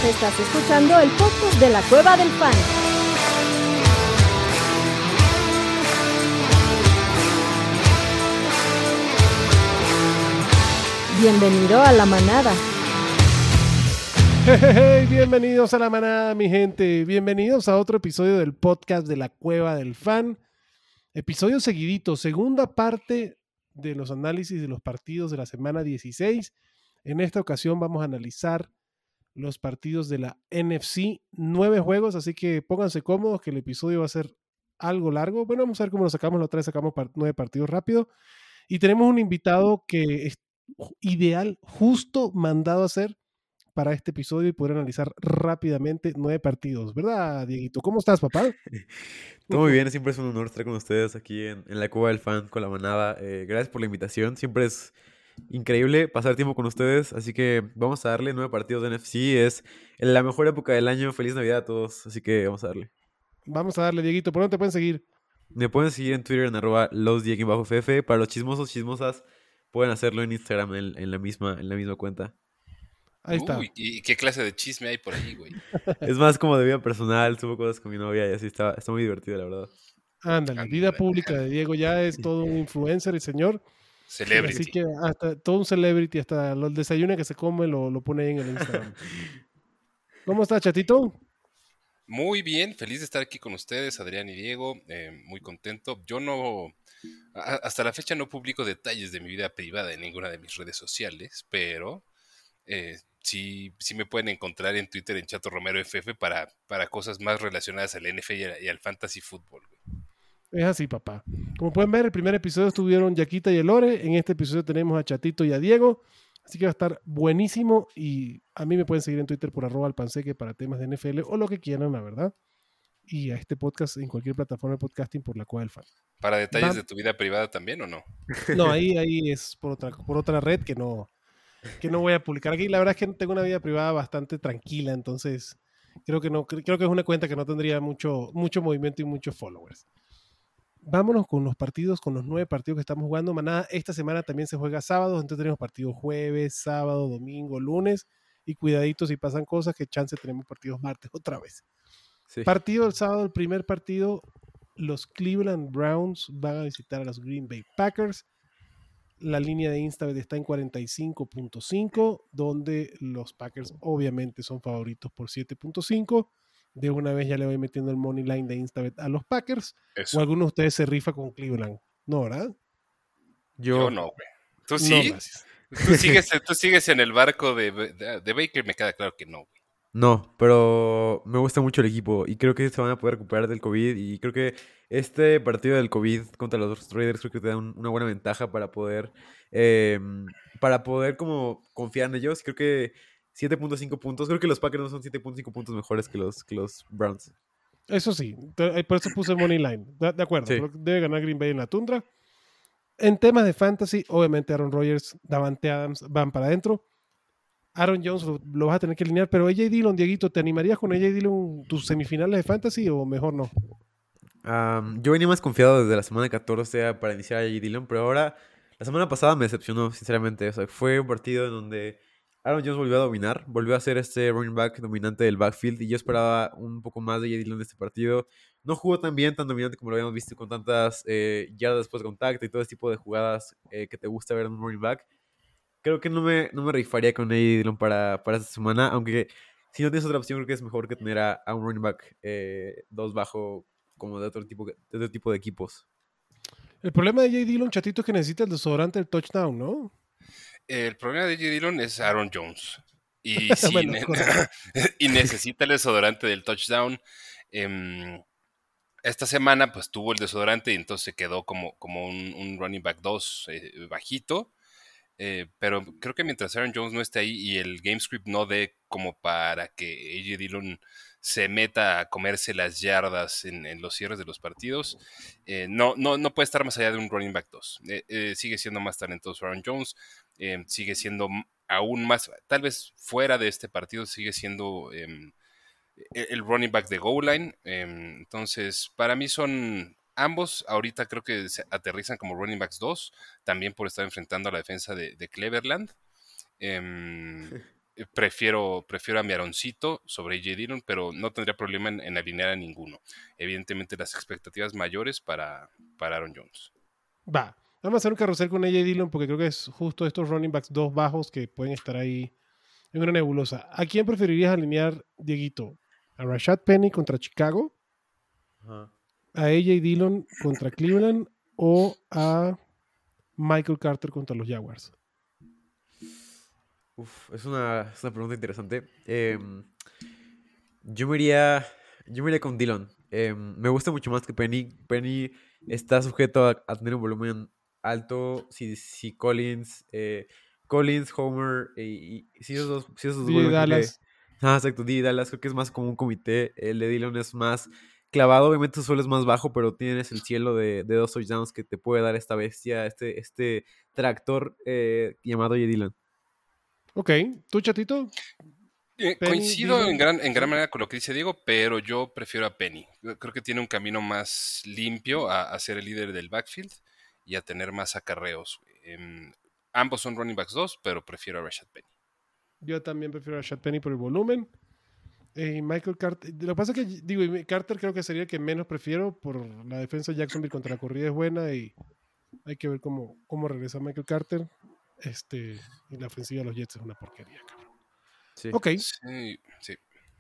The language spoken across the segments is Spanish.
Estás escuchando el podcast de la Cueva del Fan. Bienvenido a la manada. Hey, bienvenidos a la manada, mi gente. Bienvenidos a otro episodio del podcast de la Cueva del Fan. Episodio seguidito, segunda parte de los análisis de los partidos de la semana 16. En esta ocasión vamos a analizar los partidos de la NFC, 9 juegos, así que pónganse cómodos que el episodio va a ser algo largo. Bueno, vamos a ver cómo lo sacamos. La otra vez sacamos 9 partidos rápido. Y tenemos un invitado que es ideal, justo mandado a hacer para este episodio y poder analizar rápidamente 9 partidos, ¿verdad, Dieguito? ¿Cómo estás, papá? Todo muy bien, siempre es un honor estar con ustedes aquí en la Cueva del Fan, con la manada. Gracias por la invitación, siempre es increíble pasar tiempo con ustedes, así que vamos a darle 9 partidos de NFC, es la mejor época del año, feliz Navidad a todos, así que vamos a darle. Vamos a darle, Dieguito, ¿por dónde te pueden seguir? Me pueden seguir en Twitter en @losdieguin_ff, para los chismosos, chismosas, pueden hacerlo en Instagram en la misma cuenta. Ahí está. Uy, ¿y qué clase de chisme hay por ahí, güey? Es más como de vida personal, subo cosas con mi novia y así está muy divertido, la verdad. Ándale, vida pública de Diego, ya es todo un influencer, el señor. Celebrity. Así que hasta todo un celebrity, hasta los desayunos que se come lo pone ahí en el Instagram. ¿Cómo está, chatito? Muy bien, feliz de estar aquí con ustedes, Adrián y Diego, muy contento. Yo no, hasta la fecha no publico detalles de mi vida privada en ninguna de mis redes sociales, pero sí me pueden encontrar en Twitter en Chato Romero FF para cosas más relacionadas al NFL y al fantasy fútbol, güey. Es así, papá. Como pueden ver, el primer episodio estuvieron Yaquita y Elore. En este episodio tenemos a Chatito y a Diego. Así que va a estar buenísimo. Y a mí me pueden seguir en Twitter por @alpanseque para temas de NFL o lo que quieran, la verdad. Y a este podcast en cualquier plataforma de podcasting por la Cueva del Fan. ¿Para detalles de tu vida privada también o no? No, ahí es por otra red que no voy a publicar aquí. La verdad es que tengo una vida privada bastante tranquila, entonces creo que es una cuenta que no tendría mucho movimiento y muchos followers. Vámonos con los partidos, con los 9 partidos que estamos jugando. Manada, esta semana también se juega sábado, entonces tenemos partidos jueves, sábado, domingo, lunes. Y cuidadito si pasan cosas, que chance tenemos partidos martes otra vez. Sí. Partido del sábado, el primer partido, los Cleveland Browns van a visitar a los Green Bay Packers. La línea de Instabet está en 45.5, donde los Packers obviamente son favoritos por 7.5. De una vez ya le voy metiendo el money line de Instabet a los Packers. Eso. ¿O alguno de ustedes se rifa con Cleveland? No, ¿verdad? Yo no, güey. ¿Tú sí? No, gracias. ¿Tú sigues en el barco de Baker? Me queda claro que no, güey. No, pero me gusta mucho el equipo y creo que se van a poder recuperar del COVID y creo que este partido del COVID contra los Raiders creo que te da una buena ventaja para poder como confiar en ellos. Creo que 7.5 puntos, creo que los Packers no son 7.5 puntos mejores que los Browns. Eso sí, por eso puse money line. De acuerdo, Sí. creo que debe ganar Green Bay en la tundra. En temas de fantasy, obviamente Aaron Rodgers, Davante Adams van para adentro. Aaron Jones lo vas a tener que alinear, pero AJ Dillon, Dieguito, ¿te animarías con AJ Dillon tus semifinales de fantasy o mejor no? Yo venía más confiado desde la semana 14 para iniciar a J. Dillon, pero ahora la semana pasada me decepcionó, sinceramente. O sea, fue un partido en donde Aaron Jones volvió a dominar, volvió a ser este running back dominante del backfield y yo esperaba un poco más de J. Dillon en este partido. No jugó tan bien, tan dominante como lo habíamos visto con tantas yardas después de contacto y todo ese tipo de jugadas que te gusta ver en un running back. Creo que no me rifaría con A.J. Dillon para esta semana, aunque si no tienes otra opción, creo que es mejor que tener a un running back 2 bajo, como de otro tipo de equipos. El problema de AJ Dillon, chatito, es que necesita el desodorante del touchdown, ¿no? El problema de J. Dillon es Aaron Jones. Y, sí, Bueno, y necesita el desodorante del touchdown. Esta semana pues tuvo el desodorante y entonces se quedó como un running back 2 bajito. Pero creo que mientras Aaron Jones no esté ahí y el game script no dé como para que AJ Dillon se meta a comerse las yardas en los cierres de los partidos, no puede estar más allá de un running back 2. Sigue siendo más talentoso Aaron Jones, sigue siendo aún más, tal vez fuera de este partido, sigue siendo el running back de goal line. Entonces, para mí son ambos, ahorita creo que se aterrizan como running backs 2, también por estar enfrentando a la defensa de Cleveland. prefiero a mi Aaroncito sobre A.J. Dillon, pero no tendría problema en alinear a ninguno. Evidentemente las expectativas mayores para Aaron Jones. Va, vamos a hacer un carrusel con A.J. Dillon porque creo que es justo estos running backs dos bajos que pueden estar ahí en una nebulosa. ¿A quién preferirías alinear, Dieguito? ¿A Rashad Penny contra Chicago? Ajá. ¿A A.J. Dillon contra Cleveland? ¿O a Michael Carter contra los Jaguars? Es una pregunta interesante. Yo me iría con Dillon. Me gusta mucho más que Penny. Penny está sujeto a tener un volumen alto. Si Collins, Homer si esos dos DJ vuelven, creo que... Dallas. Exacto, DJ Dallas creo que es más como un comité. El de Dillon es más clavado. Obviamente su suelo es más bajo, pero tienes el cielo de 2 touchdowns que te puede dar esta bestia, este tractor llamado J. Dillon. Ok, ¿tú, Chatito? Coincido Dillon, en gran manera con lo que dice Diego, pero yo prefiero a Penny. Creo que tiene un camino más limpio a ser el líder del backfield y a tener más acarreos. Ambos son running backs 2, pero prefiero a Rashad Penny. Yo también prefiero a Rashad Penny por el volumen. Michael Carter, lo que pasa es que, digo, Carter creo que sería el que menos prefiero por la defensa de Jacksonville contra la corrida es buena y hay que ver cómo regresa Michael Carter. Y la ofensiva de los Jets es una porquería, cabrón. Sí. Ok. Sí.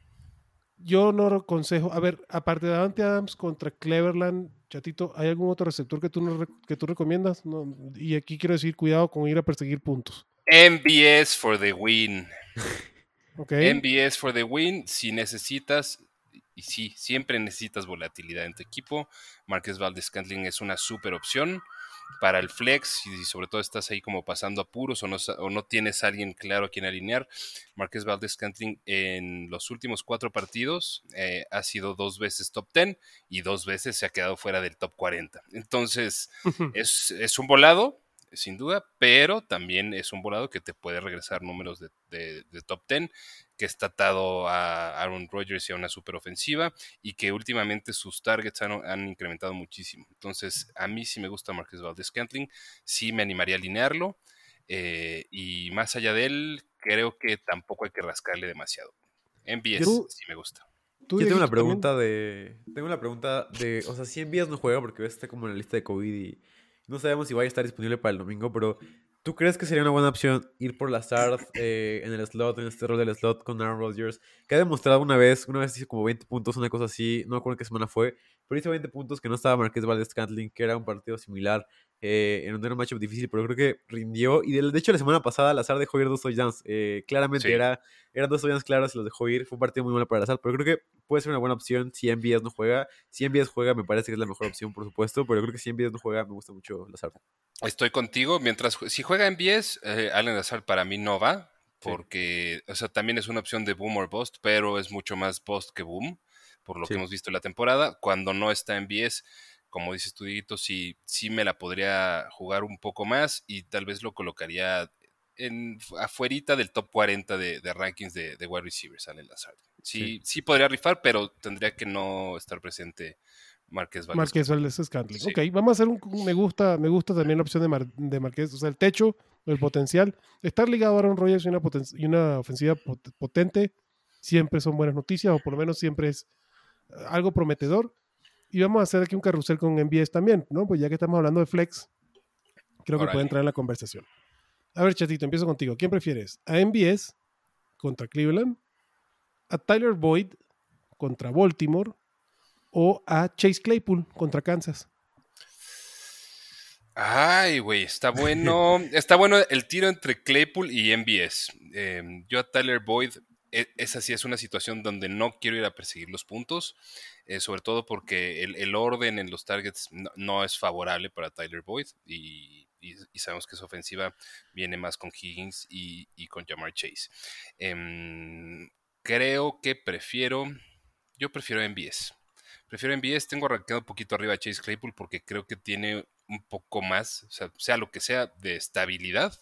Yo no aconsejo, a ver, aparte de Davante Adams contra Cleveland, Chatito, ¿hay algún otro receptor que tú recomiendas? No, y aquí quiero decir, cuidado con ir a perseguir puntos. MVS for the win. Okay. MVS for the win. Si necesitas, y sí, siempre necesitas volatilidad en tu equipo, Marquez Valdes-Scantling es una súper opción para el flex, y sobre todo estás ahí como pasando apuros o no tienes a alguien claro a quien alinear. Marquez Valdes-Scantling en los últimos 4 partidos ha sido 2 veces top 10 y 2 veces se ha quedado fuera del top 40. Entonces es un volado, sin duda, pero también es un volado que te puede regresar números de top 10, que está atado a Aaron Rodgers y a una superofensiva, y que últimamente sus targets han incrementado muchísimo. Entonces, a mí sí me gusta Marquez Valdes-Scantling, sí me animaría a alinearlo, y más allá de él, creo que tampoco hay que rascarle demasiado. MVS sí me gusta. Yo tengo una pregunta o sea, si MVS no juega porque está como en la lista de COVID y no sabemos si vaya a estar disponible para el domingo, pero ¿tú crees que sería una buena opción ir por Lazard en el slot, en este rol del slot con Aaron Rodgers, que ha demostrado una vez hizo como 20 puntos, una cosa así, no me acuerdo qué semana fue, pero hizo 20 puntos que no estaba Marquez Valdes-Scantling, que era un partido similar, en un matchup difícil, pero creo que rindió, y de hecho la semana pasada Lazard dejó ir 2 touchdowns, claramente Sí. eran 2 touchdowns claros y los dejó ir, fue un partido muy bueno para Lazard, pero creo que puede ser una buena opción si MVS no juega. Si MVS juega, me parece que es la mejor opción, por supuesto, pero creo que si MVS no juega, me gusta mucho Lazard. Estoy contigo. Si juega en MVS, Allen Lazard para mí no va, porque o sea, también es una opción de boom or bust, pero es mucho más bust que boom, por lo que hemos visto en la temporada. Cuando no está en MVS, como dices tú, Dieguito, sí me la podría jugar un poco más y tal vez lo colocaría afuerita del top 40 de rankings de wide receivers, Allen Lazard. Sí podría rifar, pero tendría que no estar presente Marquez Valdes-Scantling. Sí. Ok, vamos a hacer me gusta también la opción de Marquez, o sea, el techo, el potencial. Estar ligado a Aaron Rodgers y una ofensiva potente siempre son buenas noticias, o por lo menos siempre es algo prometedor. Y vamos a hacer aquí un carrusel con MVS también, ¿no? Pues ya que estamos hablando de flex, creo que puede entrar en la conversación. A ver, Chatito, empiezo contigo. ¿Quién prefieres? ¿A MVS contra Cleveland? ¿A Tyler Boyd contra Baltimore? ¿O a Chase Claypool contra Kansas? Ay, güey, está bueno. Está bueno el tiro entre Claypool y MVS. Yo a Tyler Boyd, esa sí es una situación donde no quiero ir a perseguir los puntos, sobre todo porque el orden en los targets no es favorable para Tyler Boyd y sabemos que su ofensiva viene más con Higgins y con Ja'Marr Chase. Creo que prefiero MVS. Prefiero MVS, tengo arrancado un poquito arriba a Chase Claypool porque creo que tiene un poco más, o sea lo que sea, de estabilidad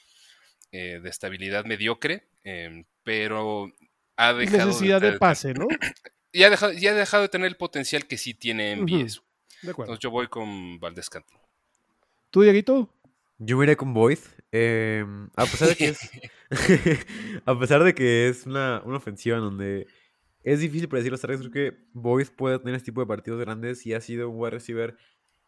mediocre, pero ha dejado necesidad de pase, ¿no? Y ha dejado de tener el potencial que sí tiene MVS. De acuerdo. Entonces yo voy con Valdes-Scantling. ¿Tú, Dieguito? Yo me iré con Boyd. A pesar de que es. A pesar de que es una ofensiva en donde es difícil predecir los targets, creo que Boyd puede tener este tipo de partidos grandes y ha sido un wide receiver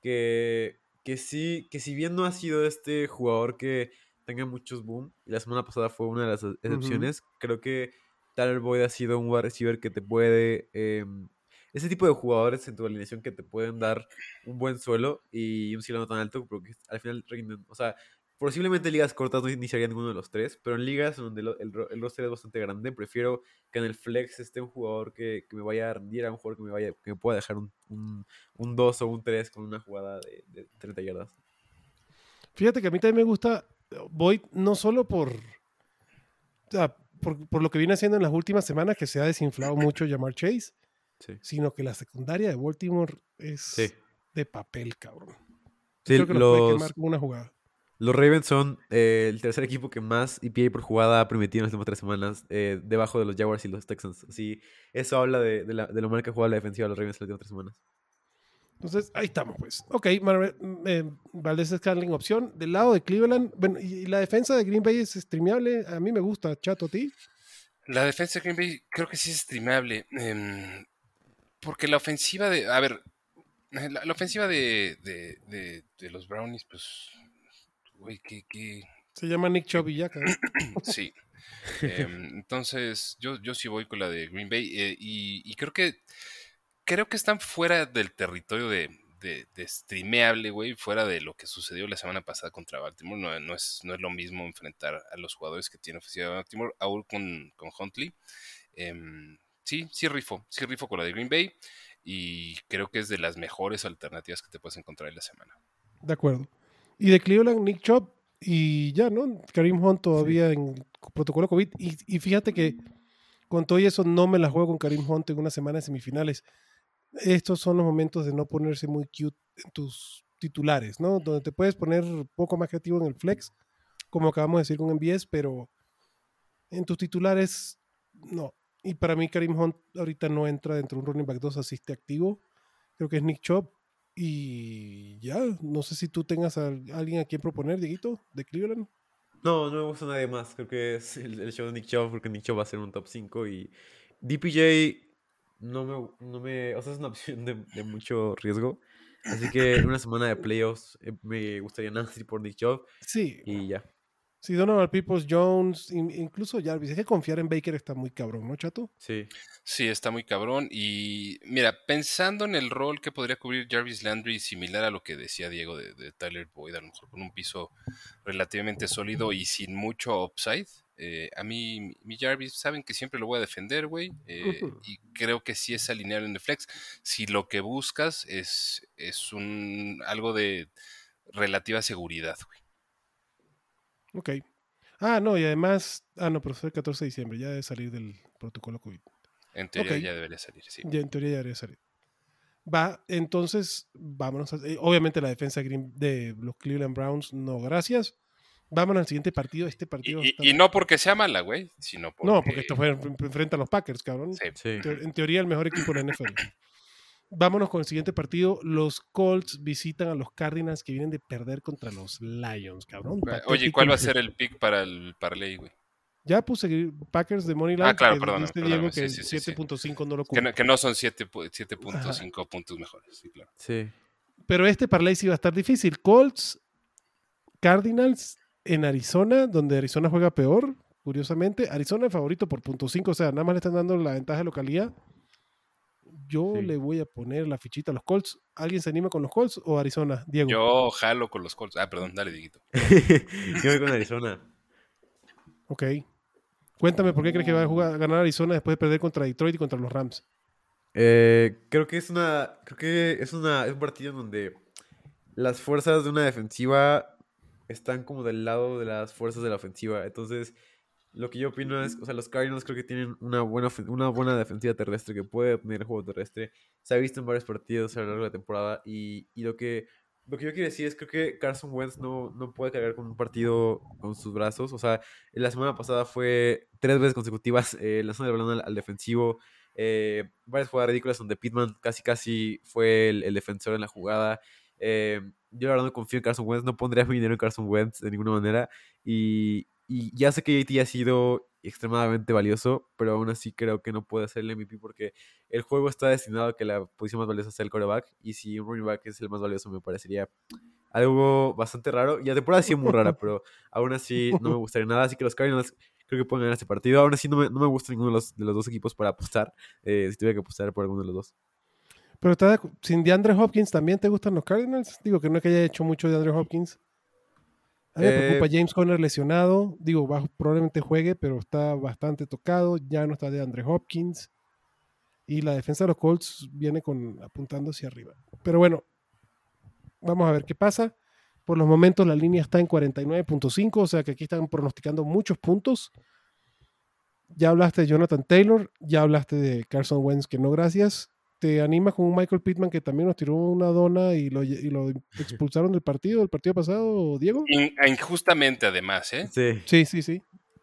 que si bien no ha sido este jugador que tenga muchos boom, y la semana pasada fue una de las excepciones, creo que Tyler Boyd ha sido un wide receiver que te puede. Ese tipo de jugadores en tu alineación que te pueden dar un buen suelo y un cielo no tan alto, porque al final rinden. O sea, posiblemente en ligas cortas no iniciaría ninguno de los tres, pero en ligas donde el roster es bastante grande, prefiero que en el flex esté un jugador que me vaya a rendir, a un jugador que me pueda dejar un 2 o un 3 con una jugada de 30 yardas. Fíjate que a mí también me gusta Boyd, no solo o sea, por lo que viene haciendo en las últimas semanas, que se ha desinflado mucho Jamar Chase, Sí. sino que la secundaria de Baltimore Sí. es de papel, cabrón. Sí, Creo que los puede quemar con una jugada. Los Ravens son el tercer equipo que más EPA por jugada ha permitido en las últimas 3 semanas, debajo de los Jaguars y los Texans. Así, eso habla de lo mal que juega la defensiva de los Ravens en las últimas 3 semanas. Entonces, ahí estamos, pues. Ok, Valdez Scanling opción. Del lado de Cleveland, bueno, y la defensa de Green Bay es streameable. A mí me gusta, Chato, ¿a ti? La defensa de Green Bay creo que sí es streamable. Porque la ofensiva de. A ver, la ofensiva de los Brownies, pues. Güey, que. Se llama Nick Chubb y ya, cabrón. Sí. Entonces, yo sí voy con la de Green Bay. Y creo que están fuera del territorio de streameable, güey, fuera de lo que sucedió la semana pasada contra Baltimore. No es lo mismo enfrentar a los jugadores que tiene ofensiva de Baltimore, aún con Huntley. Sí rifo con la de Green Bay y creo que es de las mejores alternativas que te puedes encontrar en la semana. De acuerdo. Y de Cleveland, Nick Chubb y ya, ¿no? Kareem Hunt todavía en protocolo COVID. Y fíjate que con todo eso no me la juego con Kareem Hunt en una semana de semifinales. Estos son los momentos de no ponerse muy cute en tus titulares, ¿no? Donde te puedes poner un poco más creativo en el flex, como acabamos de decir con MVS, pero en tus titulares, no. Y para mí Kareem Hunt ahorita no entra dentro de un running back 2 asiste activo. Creo que es Nick Chubb. Y ya, no sé si tú tengas a alguien a quien proponer, Dieguito, de Cleveland. No me gusta nadie más. Creo que es el show de Nick Chubb, porque Nick Chubb va a ser un top 5 y DPJ o sea, es una opción de mucho riesgo. Así que en una semana de playoffs me gustaría nada ir por Nick Chubb Sí, y ya. sí, Donovan Peoples, Jones, incluso Jarvis. Hay que confiar en Baker, está muy cabrón, ¿no, Chato? Sí. Sí, está muy cabrón. Y mira, pensando en el rol que podría cubrir Jarvis Landry, similar a lo que decía Diego de Tyler Boyd, a lo mejor con un piso relativamente sólido y sin mucho upside. A mí, mi Jarvis, saben que siempre lo voy a defender, güey. Y creo que sí es alineable en el flex. Si lo que buscas es algo de relativa seguridad, güey. Ok. Ah, no, y además, no, pero fue el 14 de diciembre, ya debe salir del protocolo COVID. En teoría Ok, ya debería salir, sí. ya en teoría ya debería salir. Va, entonces, vámonos. Obviamente la defensa de los Cleveland Browns, no, gracias. Vámonos al siguiente partido. Este partido Y no porque sea mala, güey, sino porque... No, porque esto fue enfrenta a los Packers, cabrón. Sí. Sí. En teoría, el mejor equipo de la NFL. Vámonos con el siguiente partido. Los Colts visitan a los Cardinals que vienen de perder contra los Lions, cabrón. Oye, ¿y cuál va a ser el pick para el parlay, güey? Ya puse Packers de Moneyline. Claro, que dijiste, perdóname. Diego, que Sí. 7.5 no lo Que cumple. que no son 7.5 puntos mejores, sí, claro. Sí. Pero este parlay sí va a estar difícil. Colts, Cardinals en Arizona, donde Arizona juega peor, curiosamente. Arizona es favorito por .5, o sea, nada más le están dando la ventaja de localidad. Yo Sí. le voy a poner la fichita a los Colts. ¿Alguien se anima con los Colts o Arizona? Diego. Yo jalo con los Colts. Perdón, dale, Dieguito. Yo voy con Arizona. Ok. Cuéntame por qué crees que va a ganar Arizona después de perder contra Detroit y contra los Rams. Creo que es un partido en donde las fuerzas de una defensiva están como del lado de las fuerzas de la ofensiva. Entonces, lo que yo opino es, o sea, los Cardinals creo que tienen una buena defensiva terrestre que puede tener el juego terrestre. Se ha visto en varios partidos a lo largo de la temporada y lo que yo quiero decir es, creo que Carson Wentz no puede cargar con un partido con sus brazos. O sea, la semana pasada fue 3 veces consecutivas lanzando el balón al defensivo. Varias jugadas ridículas donde Pittman casi fue el defensor en la jugada. Yo la verdad no confío en Carson Wentz, no pondría mi dinero en Carson Wentz de ninguna manera. Y ya sé que JT ha sido extremadamente valioso, pero aún así creo que no puede ser el MVP porque el juego está destinado a que la posición más valiosa sea el quarterback. Y si un running back es el más valioso, me parecería algo bastante raro. Y la temporada ha sido muy rara, pero aún así no me gustaría nada. Así que los Cardinals creo que pueden ganar este partido. Aún así no me gusta ninguno de los dos equipos para apostar. Si tuviera que apostar por alguno de los dos. Pero sin DeAndre Hopkins, ¿también te gustan los Cardinals? Digo que no es que haya hecho mucho de DeAndre Hopkins. A mí me preocupa James Conner lesionado. Digo, probablemente juegue, pero está bastante tocado. Ya no está DeAndre Hopkins. Y la defensa de los Colts viene apuntando hacia arriba. Pero bueno, vamos a ver qué pasa. Por los momentos la línea está en 49.5, o sea que aquí están pronosticando muchos puntos. Ya hablaste de Jonathan Taylor, ya hablaste de Carson Wentz, que no gracias. ¿Te animas con un Michael Pittman que también nos tiró una dona y lo expulsaron del partido pasado, Diego? Injustamente, además, ¿eh? Sí. Sí.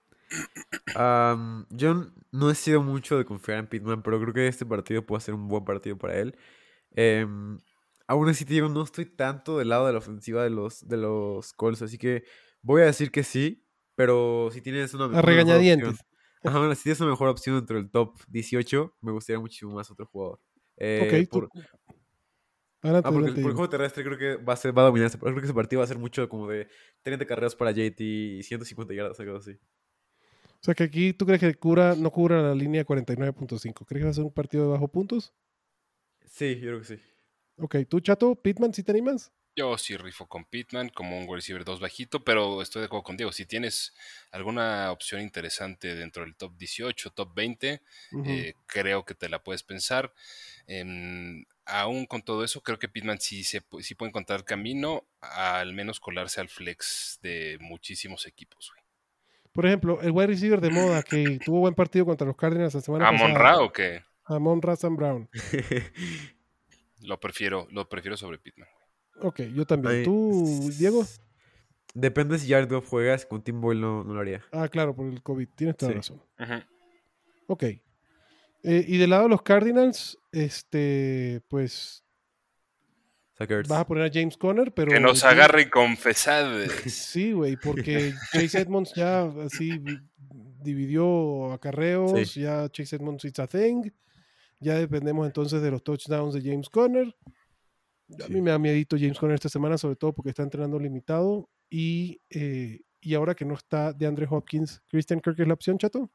Yo no he sido mucho de confiar en Pittman, pero creo que este partido puede ser un buen partido para él. Aún así te digo, no estoy tanto del lado de la ofensiva de los Colts, así que voy a decir que sí, pero si tienes una mejor regañadientes. Ajá, si tienes una mejor opción dentro del top 18, me gustaría muchísimo más otro jugador. Ok, porque el juego terrestre creo que va a dominar. Creo que ese partido va a ser mucho como de 30 carreras para JT y 150 yardas, algo así. O sea que aquí tú crees que no cubra la línea 49.5. ¿Crees que va a ser un partido de bajo puntos? Sí, yo creo que sí. Ok, ¿tú, Chato, Pittman, si te animas? Yo sí rifo con Pittman como un wide receiver 2 bajito, pero estoy de acuerdo con Diego. Si tienes alguna opción interesante dentro del top 18, top 20, creo que te la puedes pensar. Aún con todo eso, creo que Pittman sí puede encontrar camino a al menos colarse al flex de muchísimos equipos, güey. Por ejemplo, el wide receiver de moda que tuvo buen partido contra los Cardinals la semana pasada. ¿Amon-Ra o qué? Amon-Ra St. Brown. Lo prefiero sobre Pittman. Ok, yo también. ¿Tú, Diego? Depende si Jared Goff juegas, con Tim Boyle no lo haría. Ah, claro, por el COVID. Tienes toda razón. Uh-huh. Ok. Y del lado de los Cardinals, pues vas a poner a James Conner, pero... Que nos agarre confesados. Sí, güey, porque Chase Edmonds ya así dividió acarreos, sí. Ya Chase Edmonds it's a thing, ya dependemos entonces de los touchdowns de James Conner. A mí me da miedito James Conner esta semana, sobre todo porque está entrenando limitado y ahora que no está DeAndre Hopkins, ¿Christian Kirk es la opción, Chato?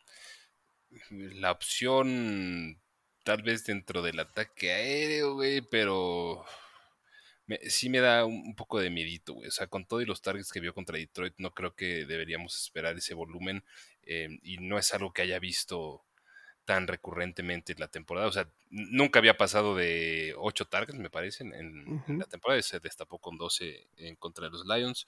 La opción tal vez dentro del ataque aéreo, güey, pero sí me da un poco de miedito, güey. O sea, con todo y los targets que vio contra Detroit, no creo que deberíamos esperar ese volumen y no es algo que haya visto tan recurrentemente en la temporada. O sea, nunca había pasado de 8 targets, me parece, en la temporada. Se destapó con 12 en contra de los Lions.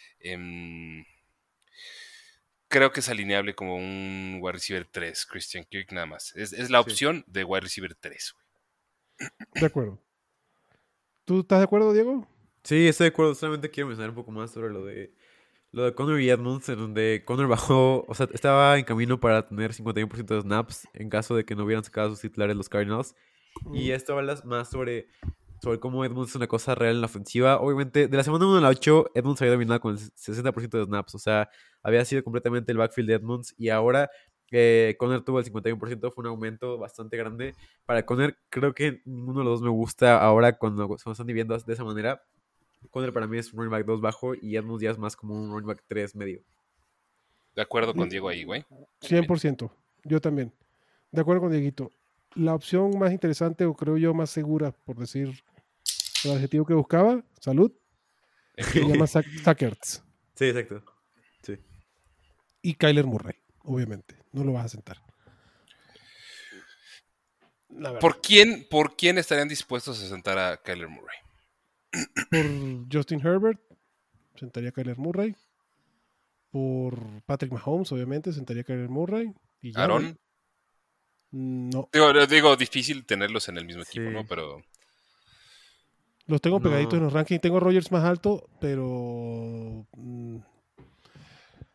Creo que es alineable como un wide receiver 3, Christian Kirk nada más. Es la opción de wide receiver 3, güey. De acuerdo. ¿Tú estás de acuerdo, Diego? Sí, estoy de acuerdo. Solamente quiero mencionar un poco más sobre lo de Conner y Edmonds, en donde Conner bajó, o sea, estaba en camino para tener 51% de snaps en caso de que no hubieran sacado a sus titulares los Cardinals. Y esto habla más sobre cómo Edmonds es una cosa real en la ofensiva. Obviamente, de la semana 1 a la 8, Edmonds había dominado con el 60% de snaps. O sea, había sido completamente el backfield de Edmonds. Y ahora Conner tuvo el 51%, fue un aumento bastante grande. Para Conner, creo que ninguno de los dos me gusta ahora cuando se están dividiendo de esa manera. Conner para mí es un running back 2 bajo y Edmonds ya es más como un running back 3 medio. De acuerdo con Diego ahí, güey. 100%. Yo también. De acuerdo con Dieguito. La opción más interesante, o creo yo más segura, por decir el adjetivo que buscaba, salud, se llama Zach Ertz. Sí, exacto. Sí. Y Kyler Murray, obviamente. No lo vas a sentar. ¿Por quién estarían dispuestos a sentar a Kyler Murray? Por Justin Herbert, sentaría a Kyler Murray. Por Patrick Mahomes, obviamente, sentaría a Kyler Murray. Y ya, ¿Aaron? No. Digo, difícil tenerlos en el mismo equipo, ¿no? Pero... Los tengo pegaditos en los rankings. Tengo a Rodgers más alto, pero...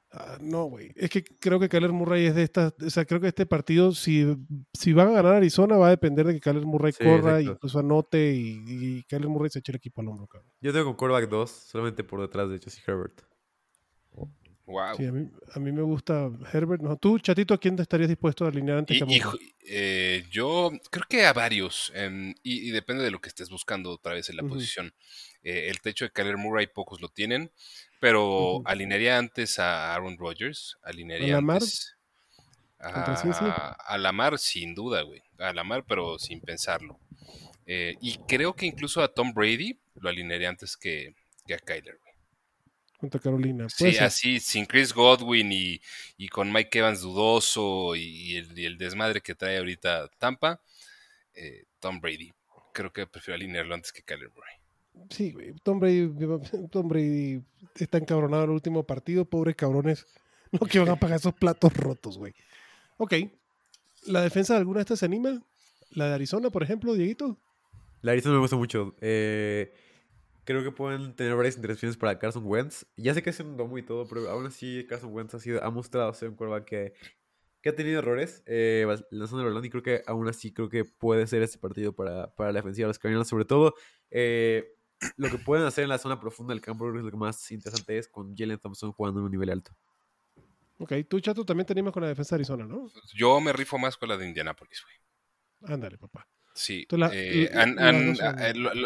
No, güey. Es que creo que Kyler Murray es de estas. O sea, creo que este partido, si van a ganar Arizona, va a depender de que Kyler Murray Sí, corra, exacto. incluso anote y Kyler Murray se eche el equipo al hombro, cabrón. Yo tengo con quarterback 2, solamente por detrás de Justin Herbert. Wow. Sí, a mí me gusta Herbert. No, tú, Chatito, ¿a quién te estarías dispuesto a alinear antes que a Murray? Yo creo que a varios, y depende de lo que estés buscando otra vez en la Ujú, posición. El techo de Kyler Murray pocos lo tienen, pero ujú. alinearía antes a Aaron Rodgers, A alinearía Lamar antes contra Cincy. a Lamar sin duda, güey, a Lamar pero sin pensarlo. Y creo que incluso a Tom Brady lo alinearía antes que a Kyler, güey. Contra Carolina. Puede Sí, ser. así, sin Chris Godwin y con Mike Evans dudoso y el desmadre que trae ahorita Tampa, Tom Brady. Creo que prefiero alinearlo antes que Kyler Murray. Sí, güey. Tom Brady está encabronado en el último partido. Pobres cabrones. Lo que van a pagar esos platos rotos, güey. Ok. ¿La defensa de alguna de estas se anima? ¿La de Arizona, por ejemplo, Dieguito? La Arizona me gusta mucho. Creo que pueden tener varias intercepciones para Carson Wentz. Ya sé que es un domo y todo, pero aún así Carson Wentz ha mostrado ser un quarterback que ha tenido errores lanzando el balón y creo que aún así creo que puede ser este partido para la defensiva de los Cardinals. Sobre todo, lo que pueden hacer en la zona profunda del campo creo que es lo que más interesante es con Jalen Thompson jugando en un nivel alto. Ok, tú, Chato, también te animas con la defensa de Arizona, ¿no? Yo me rifo más con la de Indianapolis, güey. Ándale, papá. Sí. Entonces, las dos son...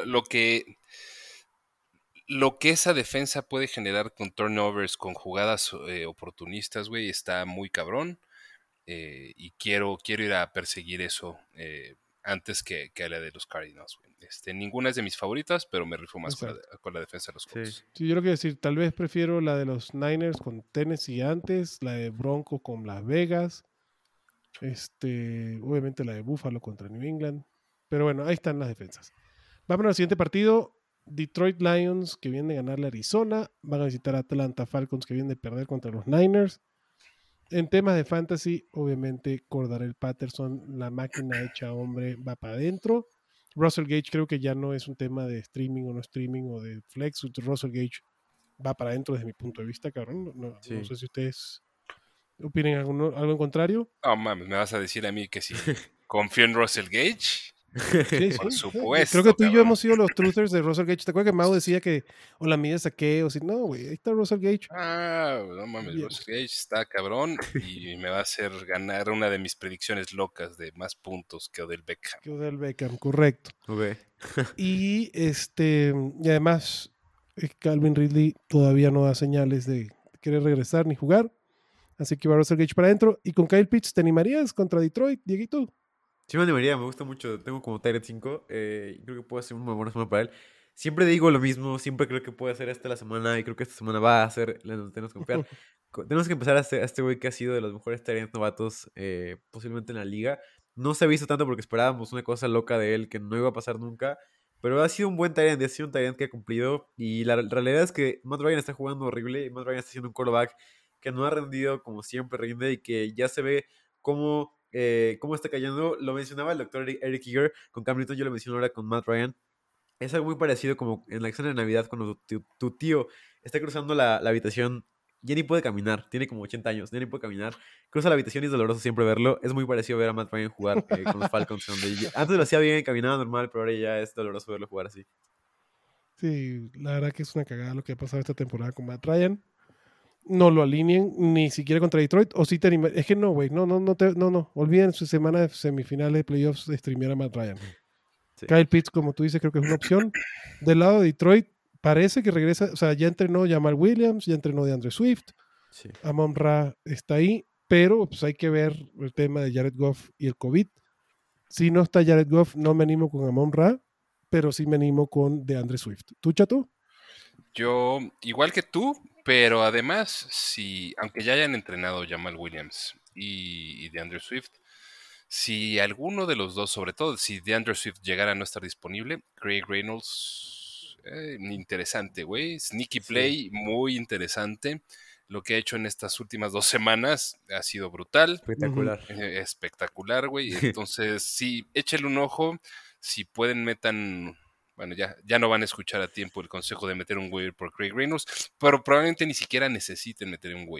Lo que esa defensa puede generar con turnovers, con jugadas oportunistas, güey, está muy cabrón. Y quiero ir a perseguir eso antes que a la de los Cardinals, güey. Ninguna es de mis favoritas, pero me rifo más con la, Exacto. con la defensa de los Sí. Colts. Sí, yo lo que decir, tal vez prefiero la de los Niners con Tennessee antes, la de Broncos con Las Vegas, obviamente la de Buffalo contra New England. Pero bueno, ahí están las defensas. Vamos al siguiente partido. Detroit Lions, que vienen de ganarle a Arizona, van a visitar a Atlanta Falcons, que vienen de perder contra los Niners. En temas de fantasy, obviamente Cordarel Patterson, la máquina hecha hombre, va para adentro. Russell Gage creo que ya no es un tema de streaming o no streaming o de flex. Russell Gage va para adentro desde mi punto de vista, cabrón. No Sí. sé si ustedes opinen algo en contrario. No mames, me vas a decir a mí que si confío en Russell Gage. Sí, Por sí. Creo que supuesto, tú y yo cabrón. hemos sido los truthers de Russell Gage. ¿Te acuerdas que Mau decía que o la mide saqueo? Si no, güey, ahí está Russell Gage. No mames, Bien. Russell Gage está cabrón y me va a hacer ganar una de mis predicciones locas de más puntos que Odell Beckham. Que Odell Beckham, correcto. Ok. Y además, Calvin Ridley todavía no da señales de querer regresar ni jugar. Así que va Russell Gage para adentro. Y con Kyle Pitts, ¿te animarías contra Detroit, Dieguito? Sí me animaría, me gusta mucho. Tengo como Tyrant 5 y creo que puede ser una buena semana para él. Siempre digo lo mismo, siempre creo que puede ser esta la semana y creo que esta semana va a ser la donde tenemos que confiar. Tenemos que empezar a este güey que ha sido de los mejores Tyrant novatos posiblemente en la liga. No se ha visto tanto porque esperábamos una cosa loca de él que no iba a pasar nunca, pero ha sido un buen Tyrant, ha sido un Tyrant que ha cumplido y la realidad es que Matt Ryan está jugando horrible y Matt Ryan está siendo un quarterback que no ha rendido como siempre rinde y que ya se ve cómo está cayendo. Lo mencionaba el doctor Eric Eager con Cam Newton, yo lo menciono ahora con Matt Ryan. Es algo muy parecido como en la escena de Navidad cuando tu tío está cruzando la habitación, ya ni puede caminar, tiene como 80 años, ya ni puede caminar, cruza la habitación y es doloroso siempre verlo. Es muy parecido ver a Matt Ryan jugar con los Falcons, donde antes lo hacía bien, caminaba normal, pero ahora ya es doloroso verlo jugar así. Sí, la verdad que es una cagada lo que ha pasado esta temporada con Matt Ryan. No lo alineen ni siquiera contra Detroit. O si te anima. Es que no, güey. No. Olviden su semana de semifinales de playoffs de streamear a Matt Ryan. Sí. Kyle Pitts, como tú dices, creo que es una opción. Del lado de Detroit, parece que regresa. O sea, ya entrenó Jamal Williams, ya entrenó DeAndre Swift. Sí. Amon Ra está ahí. Pero pues hay que ver el tema de Jared Goff y el COVID. Si no está Jared Goff, no me animo con Amon Ra, pero sí me animo con DeAndre Swift. ¿Tú, Chato? Yo, igual que tú, pero además, aunque ya hayan entrenado Jamal Williams y DeAndre Swift, si alguno de los dos, sobre todo si DeAndre Swift llegara a no estar disponible, Craig Reynolds, interesante, güey. Sneaky Sí. play, muy interesante. Lo que ha hecho en estas últimas 2 semanas ha sido brutal, Espectacular. espectacular, güey. Entonces, sí, échale un ojo. Si pueden, metan. Bueno, ya no van a escuchar a tiempo el consejo de meter un waiver por Craig Reynolds, pero probablemente ni siquiera necesiten meter un waiver.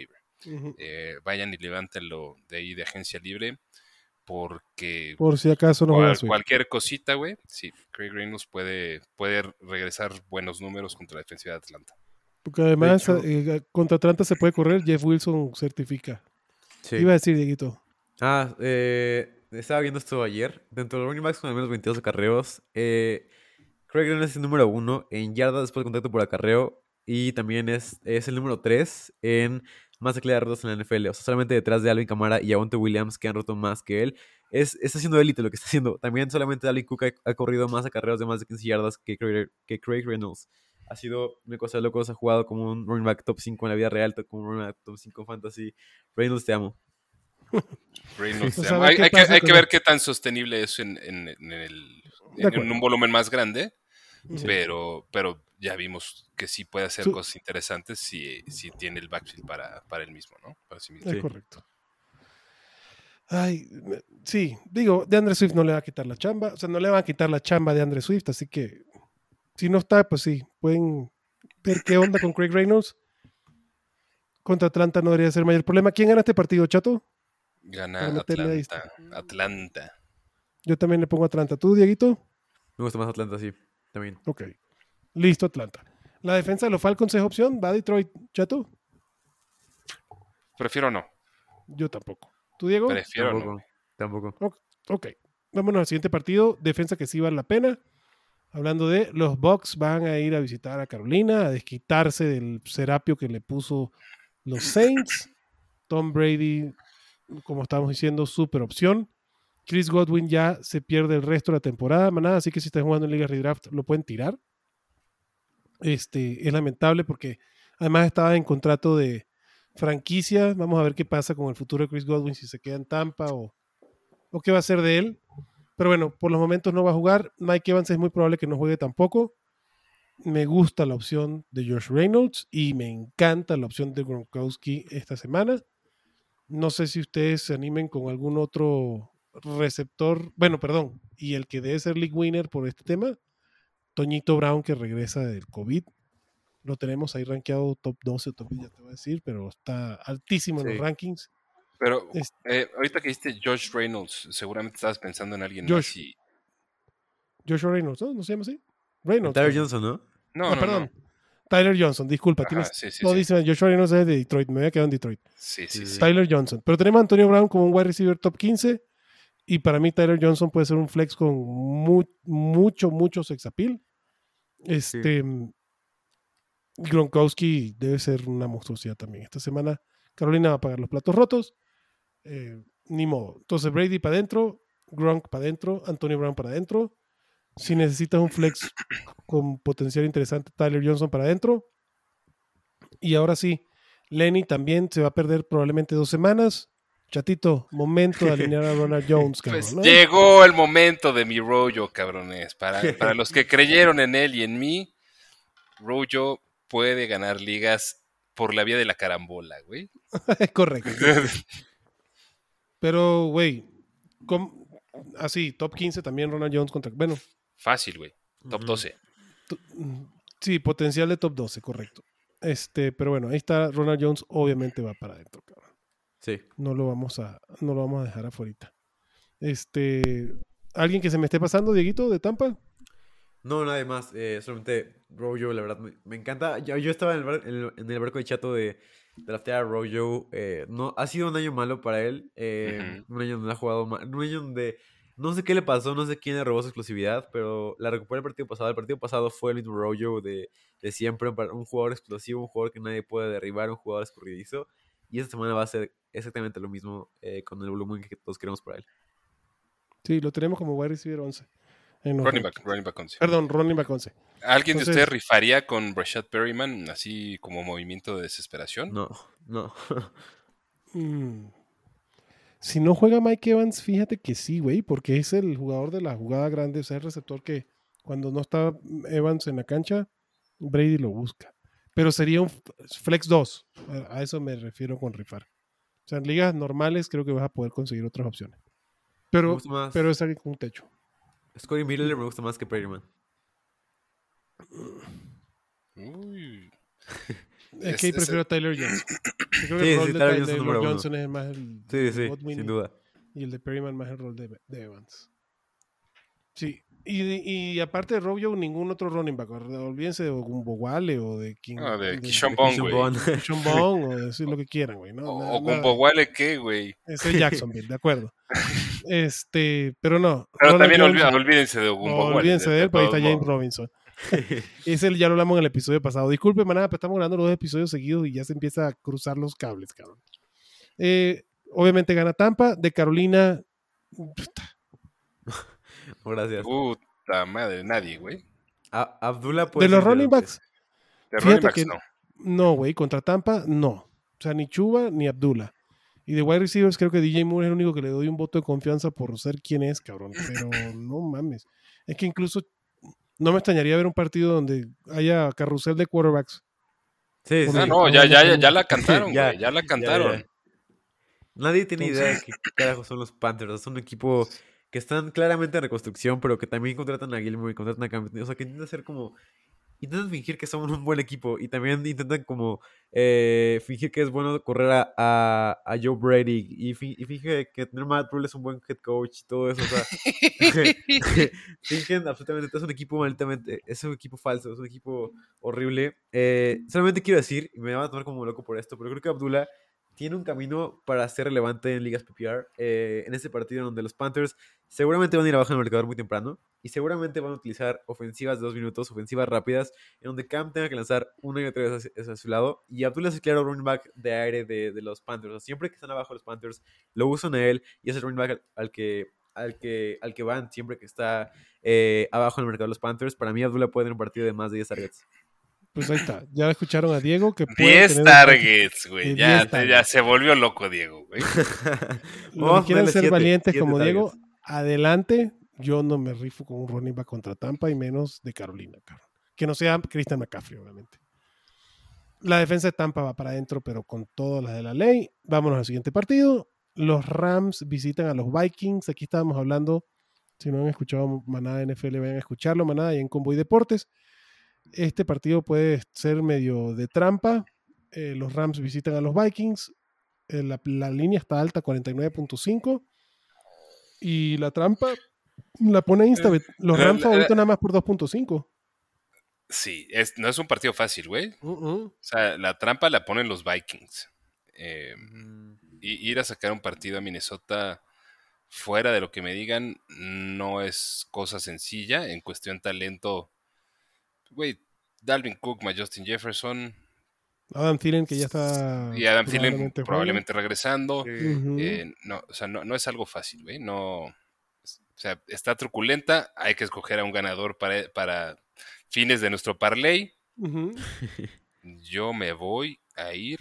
Ujú. Vayan y levántenlo de ahí de agencia libre, porque Por si acaso no juega Swift. cualquier cosita, güey, sí, Craig Reynolds puede regresar buenos números contra la defensiva de Atlanta. Porque además hecho- contra Atlanta se puede correr, Jeff Wilson certifica. Sí. Iba a decir, Dieguito. Estaba viendo esto ayer. Dentro de los running backs con al menos 22 acarreos, Craig Reynolds es el número 1 en yardas después de contacto por acarreo. Y también es el número 3 en más de yardas en la NFL. O sea, solamente detrás de Alvin Kamara y Javonte Williams, que han roto más que él. Está haciendo élite lo que está haciendo. También solamente Dalvin Cook ha corrido más acarreos de más de 15 yardas que Craig Reynolds. Ha sido una cosa de locos. Ha jugado como un running back top 5 en la vida real, como un running back top 5 en fantasy. Reynolds, te amo. Reynolds, Pues te a amo. ver qué Hay pasa que con ver qué tan sostenible es en acuerdo. un volumen más grande. Sí. Pero ya vimos que sí puede hacer Su- cosas interesantes si tiene el backfield para él mismo, ¿no? Para sí mismo. Es Sí. correcto. Ay, sí, digo, de Andre Swift no le va a quitar la chamba, o sea, no le van a quitar la chamba de Andre Swift, así que si no está, pues sí, pueden ver qué onda con Craig Reynolds. Contra Atlanta no debería ser mayor problema. ¿Quién gana este partido, Chato? Gana Para meterle ahí. Atlanta. Yo también le pongo Atlanta. ¿Tú, Dieguito? Me gusta más Atlanta, sí. También. Ok. Listo, Atlanta. La defensa de los Falcons es opción. ¿Va a Detroit, Chato? Prefiero no. Yo tampoco. ¿Tú, Diego? Prefiero no. Tampoco. Ok. Vámonos al siguiente partido. Defensa que sí vale la pena. Hablando de los Bucks, van a ir a visitar a Carolina, a desquitarse del serapio que le puso los Saints. Tom Brady, como estábamos diciendo, súper opción. Chris Godwin ya se pierde el resto de la temporada, manada, así que si están jugando en Liga Redraft lo pueden tirar. Es lamentable porque además estaba en contrato de franquicia. Vamos a ver qué pasa con el futuro de Chris Godwin, si se queda en Tampa o qué va a hacer de él. Pero bueno, por los momentos no va a jugar. Mike Evans es muy probable que no juegue tampoco. Me gusta la opción de Josh Reynolds y me encanta la opción de Gronkowski esta semana. No sé si ustedes se animen con algún otro receptor. Bueno, perdón. Y el que debe ser league winner por este tema, Toñito Brown, que regresa del COVID. Lo tenemos ahí rankeado top 12 o top 10, ya te voy a decir, pero está altísimo en los Sí. rankings. Pero ahorita que dijiste Josh Reynolds, seguramente estabas pensando en alguien Josh. más. Joshua Reynolds, ¿no? ¿No se llama así? Reynolds. Tyler perdón. Johnson, ¿no? No, Perdón. Tyler Johnson, disculpa. Ajá, Tienes sí. todísima. Joshua Reynolds es de Detroit. Me había quedado en Detroit. Sí. Tyler Johnson. Pero tenemos a Antonio Brown como un wide receiver top 15. Y para mí Tyler Johnson puede ser un flex con mucho sex appeal. Gronkowski debe ser una monstruosidad también. Esta semana Carolina va a pagar los platos rotos. Ni modo. Entonces Brady para adentro, Gronk para adentro, Antonio Brown para adentro. Si necesitas un flex con potencial interesante, Tyler Johnson para adentro. Y ahora sí, Lenny también se va a perder probablemente 2 semanas. Chatito, momento de alinear a Ronald Jones, cabrón. Pues ¿no? llegó el momento de mi Rojo, cabrones. Para los que creyeron en él y en mí, Rojo puede ganar ligas por la vía de la carambola, güey. Correcto. Pero, güey, así, top 15 también Ronald Jones contra... Bueno, Fácil, güey. Top 12. sí, potencial de top 12, correcto. Pero bueno, ahí está Ronald Jones, obviamente va para adentro, cabrón. Sí. No lo vamos a dejar afuera. ¿Alguien que se me esté pasando, Dieguito, de Tampa? No, nada más. Solamente Rojo, la verdad, me encanta. Yo estaba en el barco de chato de draftear a Rojo. No, ha sido un año malo para él. Un año donde ha jugado mal. Un año donde no sé qué le pasó, no sé quién le robó su explosividad, pero la recuperó el partido pasado. El partido pasado fue el mismo Rojo de siempre. Un jugador explosivo, un jugador que nadie puede derribar, un jugador escurridizo. Y esta semana va a ser exactamente lo mismo con el volumen que todos queremos para él. Sí, lo tenemos como wide receiver 11. Running back 11. Perdón, running back 11. ¿Alguien de ustedes rifaría con Rashad Perryman así como movimiento de desesperación? No. Si no juega Mike Evans, fíjate que sí, güey, porque es el jugador de la jugada grande, o sea, el receptor que cuando no está Evans en la cancha, Brady lo busca. Pero sería un flex 2, a eso me refiero con rifar. O sea, en ligas normales creo que vas a poder conseguir otras opciones. Pero es alguien con un techo. Scotty Miller me gusta más que Perryman. Uy. Es que prefiero a Tyler Johnson. Creo que el rol de, Tyler de Johnson Lord número uno. Johnson es más el Sí, de sí, Godwin sin duda. y el de Perryman más el rol de Evans. Sí. Y aparte de Rojo, ningún otro running back. Olvídense de Gumbowale o de King. No, de de Keyshawn Vaughn, Keyshawn güey. Vaughn. Keyshawn Vaughn o decir lo que quieran, güey. No, O nada. Gumbowale, ¿qué, güey? Ese es Jacksonville, de acuerdo. Pero no. Pero Ronald también Jones, olvídense de Gumbowale. olvídense de él, porque ahí está todos James modos. Robinson. Ese ya lo hablamos en el episodio pasado. Disculpe, manada, pero estamos grabando los 2 episodios seguidos y ya se empieza a cruzar los cables, cabrón. Obviamente gana Tampa. De Carolina. Gracias. Puta madre, nadie, güey. Abdullah puede De los ser running backs. De Fíjate running backs que no. no, güey, contra Tampa, no. O sea, ni Chuba ni Abdullah. Y de wide receivers creo que DJ Moore es el único que le doy un voto de confianza por ser quien es, cabrón. Pero no mames. Es que incluso no me extrañaría ver un partido donde haya carrusel de quarterbacks. Sí, sí. Ah, no, ya la cantaron, Ya, güey. Ya la cantaron. ya. Nadie tiene idea de Entonces- qué carajos son los Panthers. O sea, son un equipo que están claramente en reconstrucción, pero que también contratan a Gilmore y contratan a Cam Newton. O sea, que intentan ser como... Intentan fingir que son un buen equipo y también intentan como fingir que es bueno correr a Joe Brady y fingir que tener Matt Rule es un buen head coach y todo eso. O sea, fingen absolutamente, es un equipo malditamente, es un equipo falso, es un equipo horrible. Solamente quiero decir, y me van a tomar como loco por esto, pero creo que Abdullah tiene un camino para ser relevante en ligas PPR. En este partido donde los Panthers seguramente van a ir abajo en el marcador muy temprano y seguramente van a utilizar ofensivas de 2 minutos, ofensivas rápidas, en donde Cam tenga que lanzar una y otra vez hacia su lado. Y Abdullah es el claro running back de aire de los Panthers. O sea, siempre que están abajo los Panthers, lo usan a él y es el running back al que van siempre que está abajo en el mercado de los Panthers. Para mí, Abdullah puede tener un partido de más de 10 targets. Pues ahí está. Ya escucharon a Diego que puede 10 tener targets, güey. 10 Ya targets. se volvió loco, Diego, güey. Los que quieran ser siete valientes como targets. Diego, adelante. Yo no me rifo con un running back contra Tampa y menos de Carolina, cabrón. Que no sea Christian McCaffrey, obviamente. La defensa de Tampa va para adentro, pero con todas las de la ley. Vámonos al siguiente partido. Los Rams visitan a los Vikings. Aquí estábamos hablando, si no han escuchado Manada NFL, vayan a escucharlo, Manada, y en Convoy Deportes. Este partido puede ser medio de trampa. Los Rams visitan a los Vikings. La línea está alta, 49.5. Y la trampa la pone Instabet. Los Rams favoritos nada más por 2.5. Sí, no es un partido fácil, güey. O sea, la trampa la ponen los Vikings. Y ir a sacar un partido a Minnesota fuera de lo que me digan no es cosa sencilla. En cuestión talento, güey, Dalvin Cook más Justin Jefferson. Adam Thielen, que ya está. Y Adam Thielen probablemente regresando. Uh-huh. No, o sea, no es algo fácil, güey. No, o sea, está truculenta. Hay que escoger a un ganador para fines de nuestro parlay. Uh-huh. Yo me voy a ir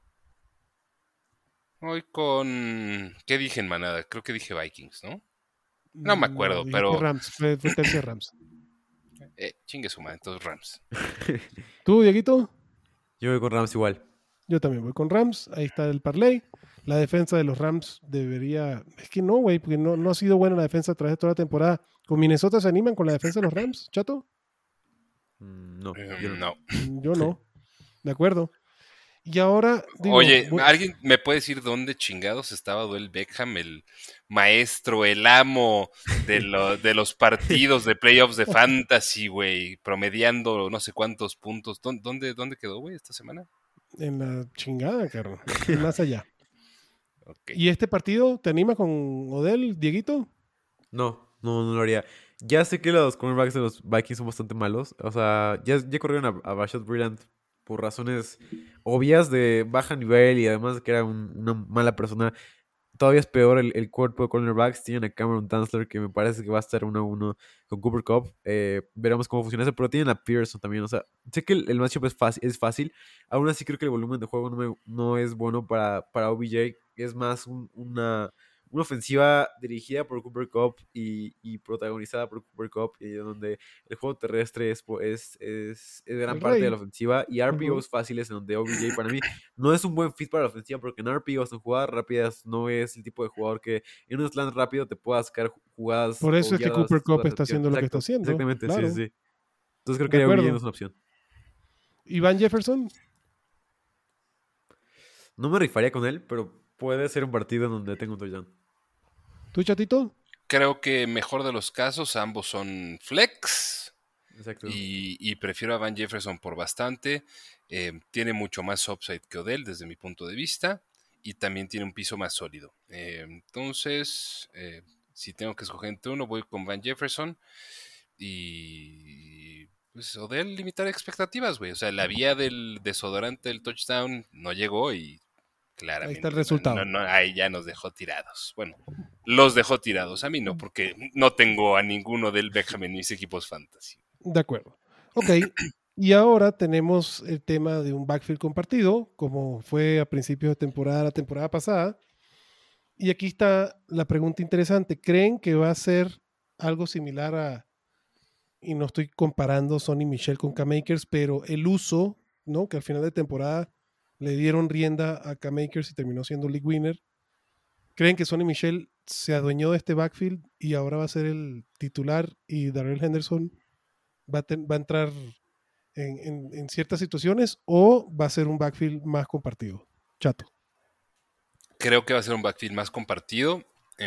hoy con... ¿Qué dije en manada? Creo que dije Vikings, ¿no? No me acuerdo, pero... Rams, fue tercer Rams. Chingue su madre, entonces Rams. ¿Tú, Dieguito? Yo voy con Rams igual. Yo también voy con Rams. Ahí está el parlay. La defensa de los Rams debería... Es que no, güey, porque no ha sido buena la defensa a través de toda la temporada. ¿Con Minnesota se animan con la defensa de los Rams, Chato? No, No. Yo no. De acuerdo. Y ahora... Digo, oye, ¿alguien me puede decir dónde chingados estaba Odell Beckham, el maestro, el amo de los partidos de playoffs de fantasy, güey? Promediando no sé cuántos puntos. ¿Dónde quedó, güey, esta semana? En la chingada, carnal. Más allá. Okay. ¿Y este partido te anima con Odell, Dieguito? No lo haría. Ya sé que los cornerbacks de los Vikings son bastante malos. O sea, ya corrieron a Rashad Brillant por razones obvias de baja nivel y además de que era una mala persona. Todavía es peor el cuerpo de cornerbacks. Tienen a Cameron Dantzler, que me parece que va a estar 1-1 con Cooper Kupp. Veremos cómo funciona eso, pero tienen a Pearson también. O sea, sé que el matchup es fácil. Aún así creo que el volumen de juego no es bueno para OBJ. Es más una ofensiva dirigida por Cooper Kupp y protagonizada por Cooper Kupp, y donde el juego terrestre es gran parte de la ofensiva, y RPOs fáciles en donde OBJ para mí no es un buen fit para la ofensiva, porque en RPOs, en jugadas rápidas, no es el tipo de jugador que en un slant rápido te pueda sacar jugadas. Por eso es que Cooper Kupp está haciendo lo que está haciendo. Exactamente, claro. sí. Entonces creo que OBJ no es una opción. ¿Iván Jefferson? No me rifaría con él, pero puede ser un partido en donde tenga un touchdown. ¿Tú, Chatito? Creo que mejor de los casos, ambos son flex. Exacto. Y prefiero a Van Jefferson por bastante. Tiene mucho más upside que Odell desde mi punto de vista. Y también tiene un piso más sólido. Entonces, si tengo que escoger entre uno, voy con Van Jefferson. Y pues Odell limitar expectativas, güey. O sea, la vía del desodorante del touchdown no llegó y claramente Ahí está el resultado. ahí ya nos dejó tirados. Bueno, los dejó tirados. A mí no, porque no tengo a ninguno del Beckham en mis equipos fantasy. De acuerdo. Ok. Y ahora tenemos el tema de un backfield compartido, como fue a principios de temporada, la temporada pasada. Y aquí está la pregunta interesante. ¿Creen que va a ser algo similar a, y no estoy comparando Sonny Michel con K-Makers, pero el uso, ¿no? Que al final de temporada le dieron rienda a K-Makers y terminó siendo league winner. ¿Creen que Sonny Michel se adueñó de este backfield y ahora va a ser el titular y Darrell Henderson va a entrar en ciertas situaciones o va a ser un backfield más compartido? Chato. Creo que va a ser un backfield más compartido,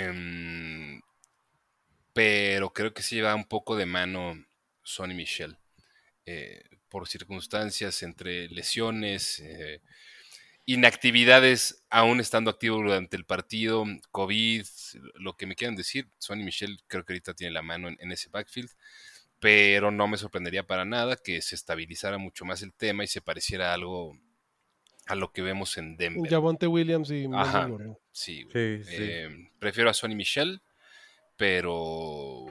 pero creo que sí va un poco de mano Sonny Michel. Por circunstancias entre lesiones, inactividades aún estando activo durante el partido, COVID, lo que me quieran decir. Sonny Michel creo que ahorita tiene la mano en ese backfield, pero no me sorprendería para nada que se estabilizara mucho más el tema y se pareciera algo a lo que vemos en Denver. Javonte Williams y Ajá, Melvin Gordon. sí. Sí. Prefiero a Sonny Michel, pero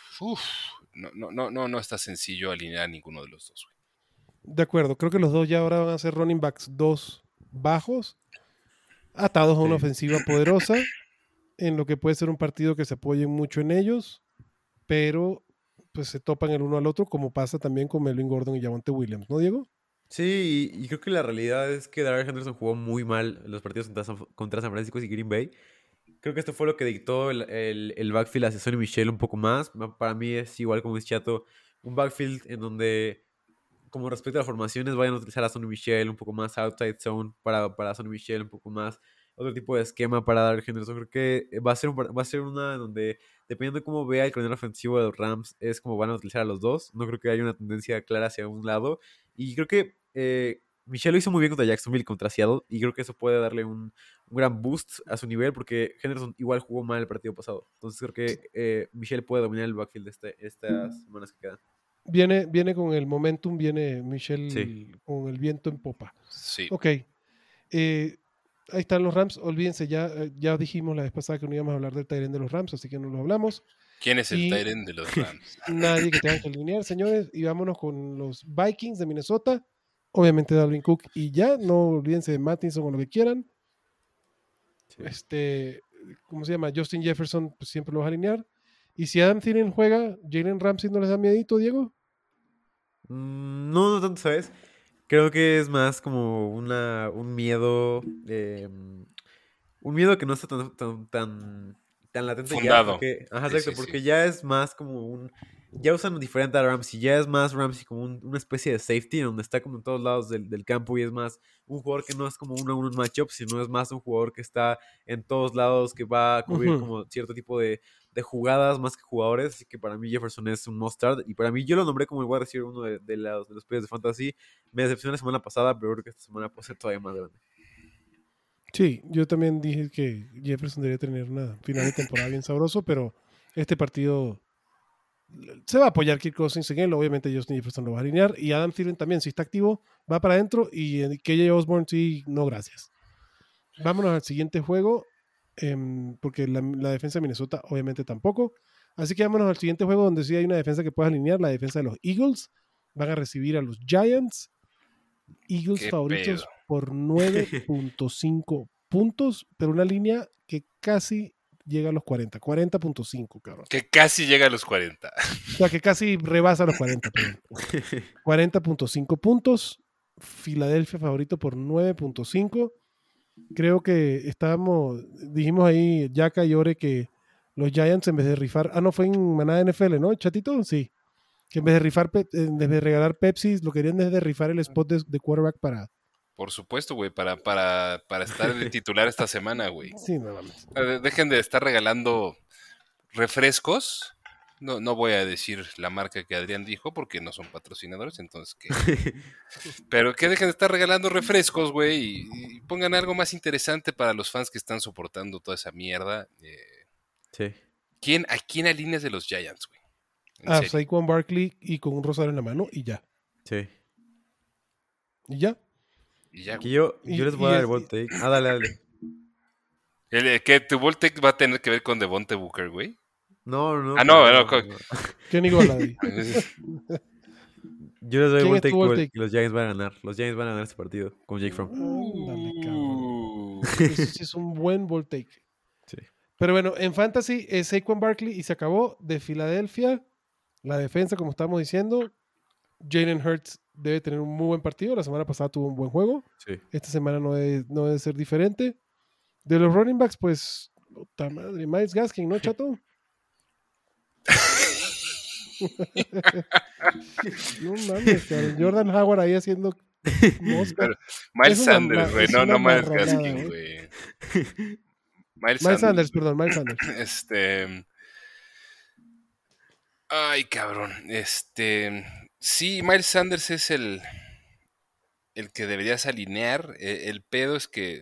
no está sencillo alinear a ninguno de los dos, güey. De acuerdo, creo que los dos ya ahora van a ser running backs 2 bajos, atados a una Sí. ofensiva poderosa, en lo que puede ser un partido que se apoyen mucho en ellos, pero pues se topan el uno al otro, como pasa también con Melvin Gordon y Javonte Williams, ¿no, Diego? Sí, y creo que la realidad es que Darrell Henderson jugó muy mal en los partidos contra San Francisco y Green Bay. Creo que esto fue lo que dictó el backfield hacia Sonny Michel un poco más. Para mí es igual como es Chato, un backfield en donde, como respecto a las formaciones, vayan a utilizar a Sonny Michel un poco más outside zone para Sonny Michel, un poco más otro tipo de esquema para Darrell Henderson. Creo que va a ser una donde, dependiendo de cómo vea el coordinador ofensivo de los Rams, es como van a utilizar a los dos. No creo que haya una tendencia clara hacia un lado. Y creo que Michel lo hizo muy bien contra Jacksonville y contra Seattle, y creo que eso puede darle un gran boost a su nivel, porque Henderson igual jugó mal el partido pasado. Entonces creo que Michel puede dominar el backfield de estas semanas que quedan. Viene con el momentum, viene Michel Sí. con el viento en popa. Sí. Ok. Ahí están los Rams. Olvídense, ya dijimos la vez pasada que no íbamos a hablar del tight end de los Rams, así que no lo hablamos. ¿Quién es el Y- tight end de los Rams? Nadie que tenga que alinear, señores. Y vámonos con los Vikings de Minnesota. Obviamente Dalvin Cook y ya. No olvídense de Mattinson o lo que quieran. Sí. ¿Cómo se llama? Justin Jefferson, pues siempre lo vas a alinear. Y si Adam Thielen juega, Jalen Ramsey no les da miedito, Diego. No tanto, ¿sabes? Creo que es más como un miedo. Un miedo que no está tan latente ya. Fundado. Porque, ajá, Sí, exacto, sí, porque sí. ya es más como un. Ya usan diferente a Ramsey. Ya es más Ramsey como una especie de safety, en donde está como en todos lados del campo. Y es más un jugador que no es como uno a uno en matchup, sino es más un jugador que está en todos lados, que va a cubrir Ujú. como cierto tipo de jugadas más que jugadores. Así que para mí Jefferson es un must-start. Y para mí yo lo nombré como el wide receiver uno de los players de fantasy. Me decepcionó la semana pasada, pero creo que esta semana puede ser todavía más grande. Sí, yo también dije que Jefferson debería tener una final de temporada bien sabroso, pero este partido se va a apoyar Kirk Cousins en él. Obviamente Justin Jefferson lo va a alinear. Y Adam Thielen también, si está activo, va para adentro. Y KJ Osborne, sí, no, gracias. Vámonos al siguiente juego, porque la defensa de Minnesota obviamente tampoco. Así que vámonos al siguiente juego donde sí hay una defensa que puedes alinear, la defensa de los Eagles. Van a recibir a los Giants. Eagles Qué favoritos pedo. por 9.5 puntos, pero una línea que casi llega a los 40. 40.5, cabrón. Que casi llega a los 40. O sea, que casi rebasa los 40, perdón. 40.5 puntos. Filadelfia favorito por 9.5. Creo que dijimos ahí, Yaka y Ore, que los Giants en vez de rifar, no, fue en Manada NFL, ¿no, Chatito? Sí. Que en vez de regalar Pepsi, lo querían desde rifar el spot de quarterback para Por supuesto, güey, para estar de titular esta semana, güey. Sí, no mames. Dejen de estar regalando refrescos. No voy a decir la marca que Adrián dijo porque no son patrocinadores, entonces que... Pero que dejen de estar regalando refrescos, güey, y pongan algo más interesante para los fans que están soportando toda esa mierda. Sí. ¿A quién alineas de los Giants, güey? En serio. Saquon Barkley y con un rosario en la mano y ya. Sí. Y ya. Y ya, Aquí güey. yo Y- les voy y a dar es- el bold take. Dale. Que tu Voltec va a tener que ver con Devonte Booker, güey. No. Ah, no, pero- no. Kenny Golladay. Yo les doy el ¿Quién bold es tu take bold y take? los Giants van a ganar. Los Giants van a ganar este partido con Jake Fromm. Ándale, cabrón. Uh. Eso sí es un buen bold take. Sí. Pero bueno, en Fantasy es Saquon Barkley y se acabó. De Filadelfia, la defensa, como estábamos diciendo. Jalen Hurts debe tener un muy buen partido. La semana pasada tuvo un buen juego. Sí. Esta semana no debe ser diferente. De los running backs, pues, puta madre, Miles Gaskin, ¿no, chato? No mames, cabrón. Jordan Howard ahí haciendo mosca. Pero Miles Es una Sanders, güey, es no una Miles marranada, Gaskin, güey. Miles Miles Sanders, güey. perdón, Miles Sanders. Ay, cabrón. Sí, Miles Sanders es el que deberías alinear. El pedo es que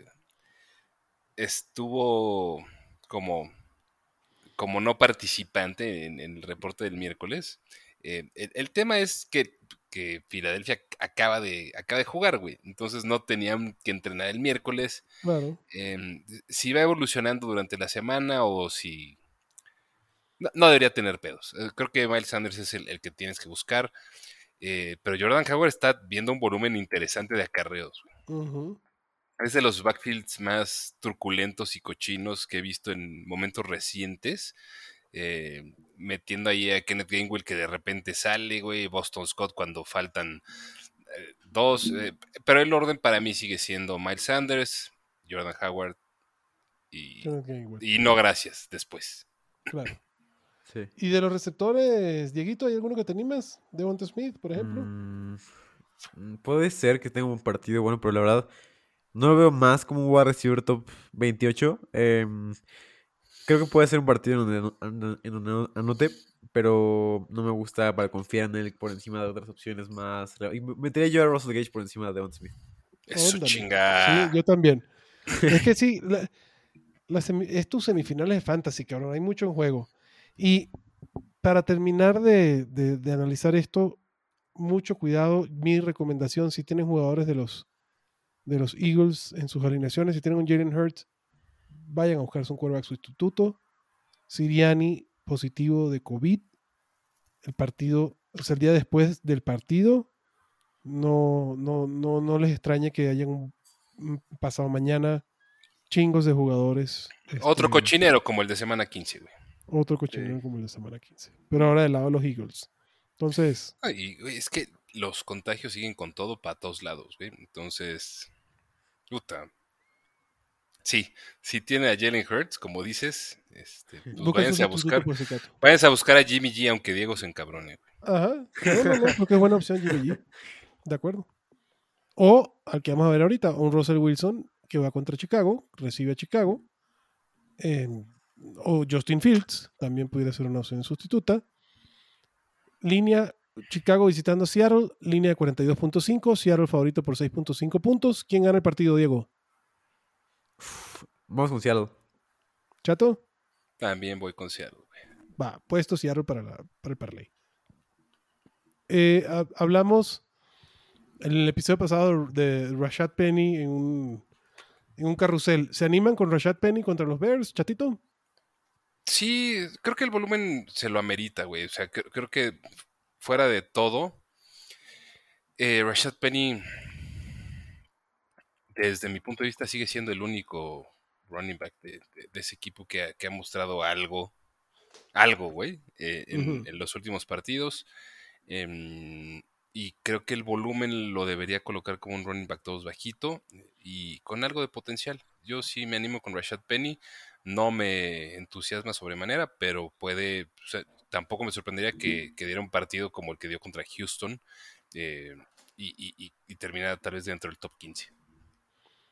estuvo como no participante en el reporte del miércoles. El tema es que Filadelfia acaba de jugar, güey. Entonces no tenían que entrenar el miércoles. Claro. Si va evolucionando durante la semana o si... No debería tener pedos. Creo que Miles Sanders es el que tienes que buscar. Pero Jordan Howard está viendo un volumen interesante de acarreos, güey. Ujú. Es de los backfields más turculentos y cochinos que he visto en momentos recientes. Metiendo ahí a Kenneth Gainwell que de repente sale, güey. Boston Scott cuando faltan dos. Pero el orden para mí sigue siendo Miles Sanders, Jordan Howard Kenneth Gainwell, y no gracias después. claro. Sí. Y de los receptores, Dieguito, ¿hay alguno que te animas? Devonta Smith, por ejemplo. Puede ser que tenga un partido bueno, pero la verdad no lo veo más como un wide receiver top 28. Creo que puede ser un partido en donde anote, pero no me gusta para confiar en él por encima de otras opciones más. Y metería yo a Russell Gage por encima de Devonta Smith. Eso Óndale. chinga. Sí, yo también. Es que sí, es tus semifinales de fantasy, cabrón. Hay mucho en juego. Y para terminar de analizar esto, mucho cuidado. Mi recomendación, si tienen jugadores de los Eagles en sus alineaciones, si tienen un Jalen Hurts, vayan a buscarse un quarterback sustituto. Sirianni positivo de COVID. El partido, o sea, el día después del partido, no les extrañe que hayan un pasado mañana chingos de jugadores. Otro cochinero como el de semana 15, güey. Otro cochinero como el de semana 15. Pero ahora del lado de los Eagles. Entonces, Ay, güey, es que los contagios siguen con todo para todos lados, güey. Entonces, puta. Sí, si tiene a Jalen Hurts, como dices, pues búsquense un sustituto por si acaso. váyanse a buscar a Jimmy G, aunque Diego se encabrone, güey. Ajá. No, creo que es buena opción Jimmy G. De acuerdo. O al que vamos a ver ahorita, un Russell Wilson que va contra Chicago, recibe a Chicago. O Justin Fields, también pudiera ser una opción sustituta. Línea Chicago visitando a Seattle, línea de 42.5, Seattle favorito por 6.5 puntos. ¿Quién gana el partido, Diego? Vamos con Seattle. ¿Chato? También voy con Seattle, güey. Va, puesto Seattle para el parlay. Hablamos en el episodio pasado de Rashad Penny en un carrusel. ¿Se animan con Rashad Penny contra los Bears, Chatito? Sí, creo que el volumen se lo amerita, güey. O sea, creo que fuera de todo, Rashad Penny, desde mi punto de vista, sigue siendo el único running back de ese equipo que ha mostrado algo, güey, en los últimos partidos. Y creo que el volumen lo debería colocar como un running back 2 bajito y con algo de potencial. Yo sí me animo con Rashad Penny. No me entusiasma sobremanera, pero puede... O sea, tampoco me sorprendería que diera un partido como el que dio contra Houston y terminara tal vez dentro del top 15.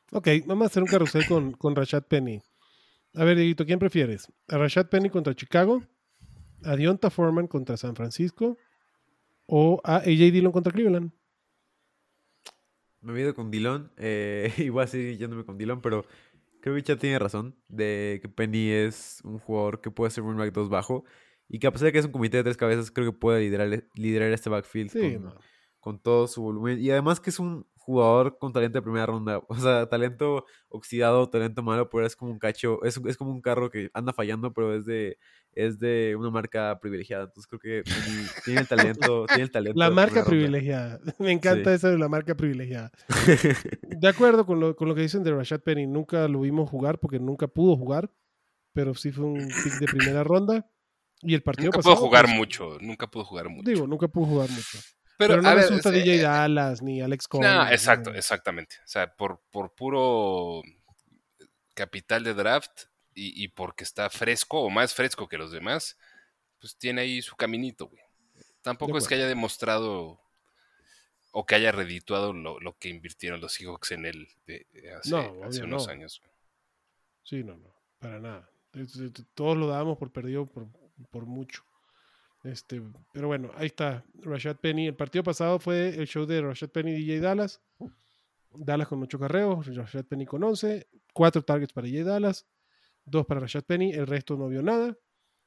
Ok, vamos a hacer un carrusel con Rashad Penny. A ver, Dieguito, ¿quién prefieres? ¿A Rashad Penny contra Chicago? ¿A Deonta Foreman contra San Francisco? ¿O a AJ Dillon contra Cleveland? Me he ido con Dillon. Igual a seguir yéndome con Dillon, pero creo que Chad tiene razón de que Penny es un jugador que puede ser un back 2 bajo y que a pesar de que es un comité de tres cabezas, creo que puede liderar este backfield Sí, no. con todo su volumen. Y además que es un jugador con talento de primera ronda. O sea, talento oxidado, talento malo, pero es como un cacho, es como un carro que anda fallando, pero es de una marca privilegiada. Entonces creo que Penny tiene el talento La de marca primera ronda. privilegiada. Me encanta Sí. eso de la marca privilegiada. De acuerdo con lo que dicen de Rashad Penny. Nunca lo vimos jugar porque nunca pudo jugar, pero sí fue un pick de primera ronda. Y el partido Nunca pudo pasado, jugar pues, mucho, nunca pudo jugar mucho. digo, nunca pudo jugar mucho. Pero, Pero no a me ver, asusta DJ Dallas ni Alex no, Collins. exacto, No. exactamente. O sea, por puro capital de draft y porque está fresco o más fresco que los demás, pues tiene ahí su caminito, güey. De Tampoco es que acuerdo. haya demostrado o que haya redituado lo que invirtieron los Seahawks en él No, hace obvio unos no. años. Sí, no, para nada. Todos lo dábamos por perdido por mucho. Pero bueno, ahí está Rashad Penny. El partido pasado fue el show de Rashad Penny y DJ Dallas. Dallas con 8 carreos, Rashad Penny con 11, 4 targets para DJ Dallas, 2 para Rashad Penny, el resto no vio nada.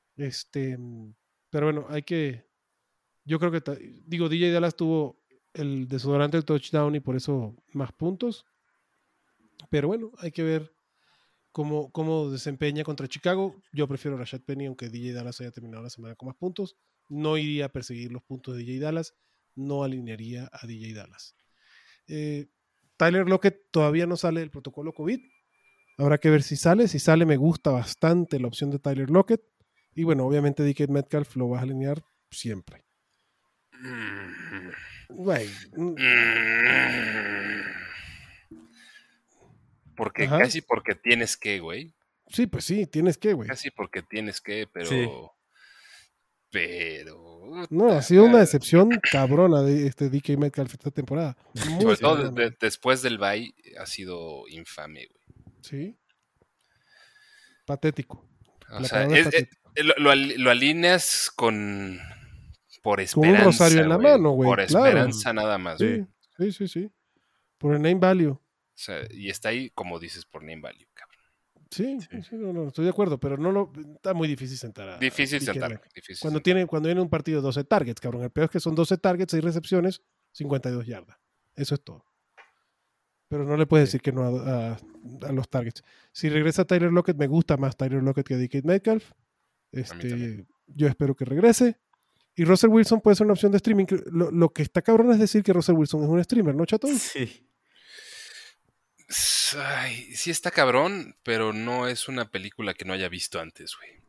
Pero bueno, yo creo que, digo, DJ Dallas tuvo el desodorante del touchdown y por eso más puntos. Pero bueno, hay que ver cómo desempeña contra Chicago. Yo prefiero a Rashad Penny, aunque DJ Dallas haya terminado la semana con más puntos. No iría a perseguir los puntos de DJ Dallas, no alinearía a DJ Dallas. Tyler Lockett todavía no sale del protocolo COVID. Habrá que ver si sale. Si sale, me gusta bastante la opción de Tyler Lockett. Y bueno, obviamente DK Metcalf lo vas a alinear siempre. Güey. Porque Ajá. casi porque tienes que, güey. Sí, pues sí, tienes que, güey. Casi porque tienes que, Sí. pero No, ha sido una decepción cabrona de este DK Metcalf esta temporada. Muy sobre todo cabrona. después del bye ha sido infame, güey. Sí. Patético. O La sea, palabra es patético. lo alineas por Con un rosario esperanza, en la güey. mano, güey. Por Claro. esperanza nada más, güey. Sí. Sí. Por el name value. O sea, y está ahí, como dices, por name value, cabrón. Sí, no, estoy de acuerdo, pero está muy difícil sentar a Difícil DK sentar. Metcalf. Difícil Cuando sentar. viene un partido de 12 targets, cabrón. El peor es que son 12 targets, 6 recepciones, 52 yardas. Eso es todo. Pero no le puedes decir que no a los targets. Si regresa Tyler Lockett, me gusta más Tyler Lockett que DK Metcalf. Yo espero que regrese. Y Russell Wilson puede ser una opción de streaming. Lo que está cabrón es decir que Russell Wilson es un streamer, ¿no, chato? Sí. Ay, sí está cabrón, pero no es una película que no haya visto antes, güey.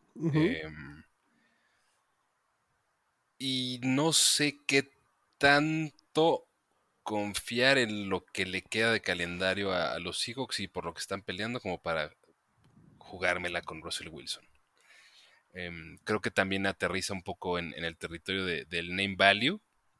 Y no sé qué tanto confiar en lo que le queda de calendario a los Seahawks y por lo que están peleando como para jugármela con Russell Wilson. Creo que también aterriza un poco en el territorio del name value.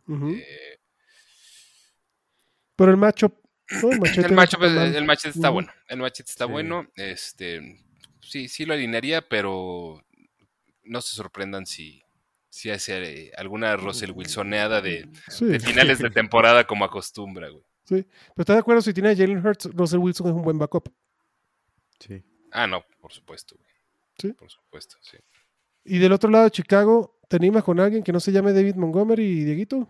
Pero el matchup, ¿no? El machete no está tan mal. El machete está bueno. El machete está Sí. bueno. Sí lo alinearía, pero no se sorprendan si hace alguna Russell Wilsoneada de finales de temporada como acostumbra, güey. Sí, pero ¿estás de acuerdo? Si tiene a Jalen Hurts, Russell Wilson es un buen backup. Sí. Ah, no, por supuesto, güey. Sí. Por supuesto, sí. Y del otro lado de Chicago, ¿te animas con alguien que no se llame David Montgomery, Dieguito?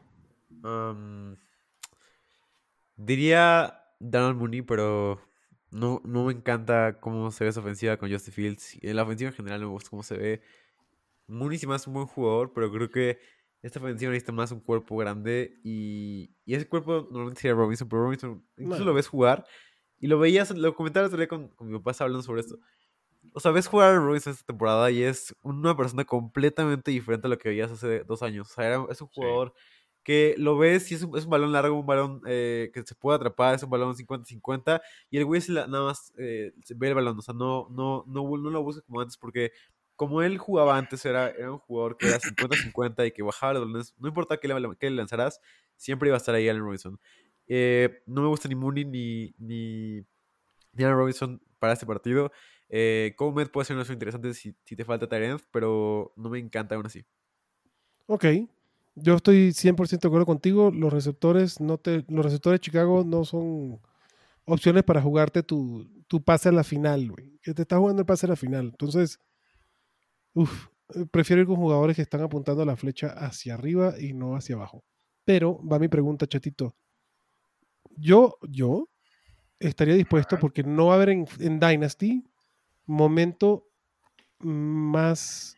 Diría Donald Mooney, pero no me encanta cómo se ve esa ofensiva con Justin Fields. En la ofensiva en general no me gusta cómo se ve. Mooney sí más un buen jugador, pero creo que esta ofensiva necesita más un cuerpo grande. Y ese cuerpo normalmente sería Robinson, pero Robinson incluso lo ves jugar. Y lo veías, lo comentaba el otro día con mi papá hablando sobre esto. O sea, ves jugar a Robinson esta temporada y es una persona completamente diferente a lo que veías hace 2 años. O sea, es un jugador que lo ves y es un balón largo, un balón que se puede atrapar, es un balón 50-50 y el güey nada más ve el balón, o sea, no lo busca como antes porque como él jugaba antes, era un jugador que era 50-50 y que bajaba los balones, no importa qué le lanzaras, siempre iba a estar ahí Allen Robinson. No me gusta ni Mooney ni Allen Robinson para este partido. Cole Kmet puede ser una opción interesante si te falta tight end, pero no me encanta aún así. Ok. Yo estoy 100% de acuerdo contigo. Los receptores de Chicago no son opciones para jugarte tu pase a la final, güey. Que te está jugando el pase a la final. Entonces, prefiero ir con jugadores que están apuntando la flecha hacia arriba y no hacia abajo. Pero va mi pregunta, chatito. Yo estaría dispuesto porque no va a haber en Dynasty momento más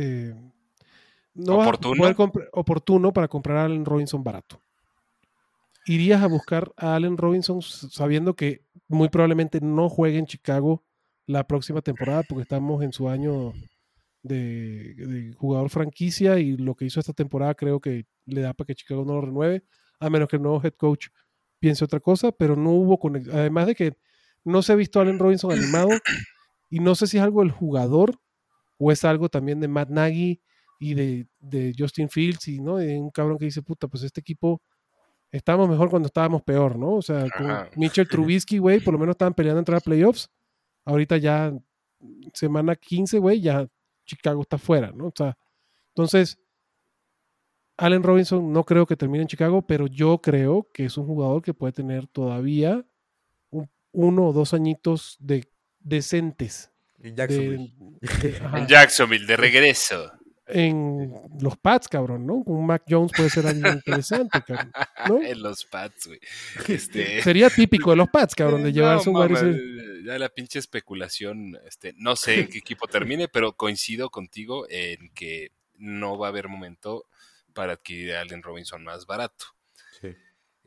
no vas a ¿Oportuno? poder oportuno para comprar a Allen Robinson barato. ¿Irías a buscar a Allen Robinson sabiendo que muy probablemente no juegue en Chicago la próxima temporada porque estamos en su año de jugador franquicia y lo que hizo esta temporada creo que le da para que Chicago no lo renueve, a menos que el nuevo head coach piense otra cosa, pero no hubo conexión. Además de que no se ha visto a Allen Robinson animado y no sé si es algo del jugador o es algo también de Matt Nagy y de Justin Fields y ¿no? De un cabrón que dice, puta, pues este equipo estábamos mejor cuando estábamos peor, ¿no? O sea, con Ajá. Mitchell Trubisky, güey, por lo menos estaban peleando entrar a playoffs. Ahorita ya semana 15, güey, ya Chicago está fuera, ¿no? O sea, entonces, Allen Robinson no creo que termine en Chicago, pero yo creo que es un jugador que puede tener todavía 1 o 2 añitos decentes En Jacksonville. En Jacksonville, de regreso. en los Pats, cabrón, ¿no? Con Mac Jones puede ser algo interesante, cabrón, ¿no? En los Pats, güey. Sería típico de los Pats, cabrón, de No, llevarse un wide mames, receiver. ya la pinche especulación, no sé en qué equipo termine, pero coincido contigo en que no va a haber momento para adquirir a Allen Robinson más barato. Sí.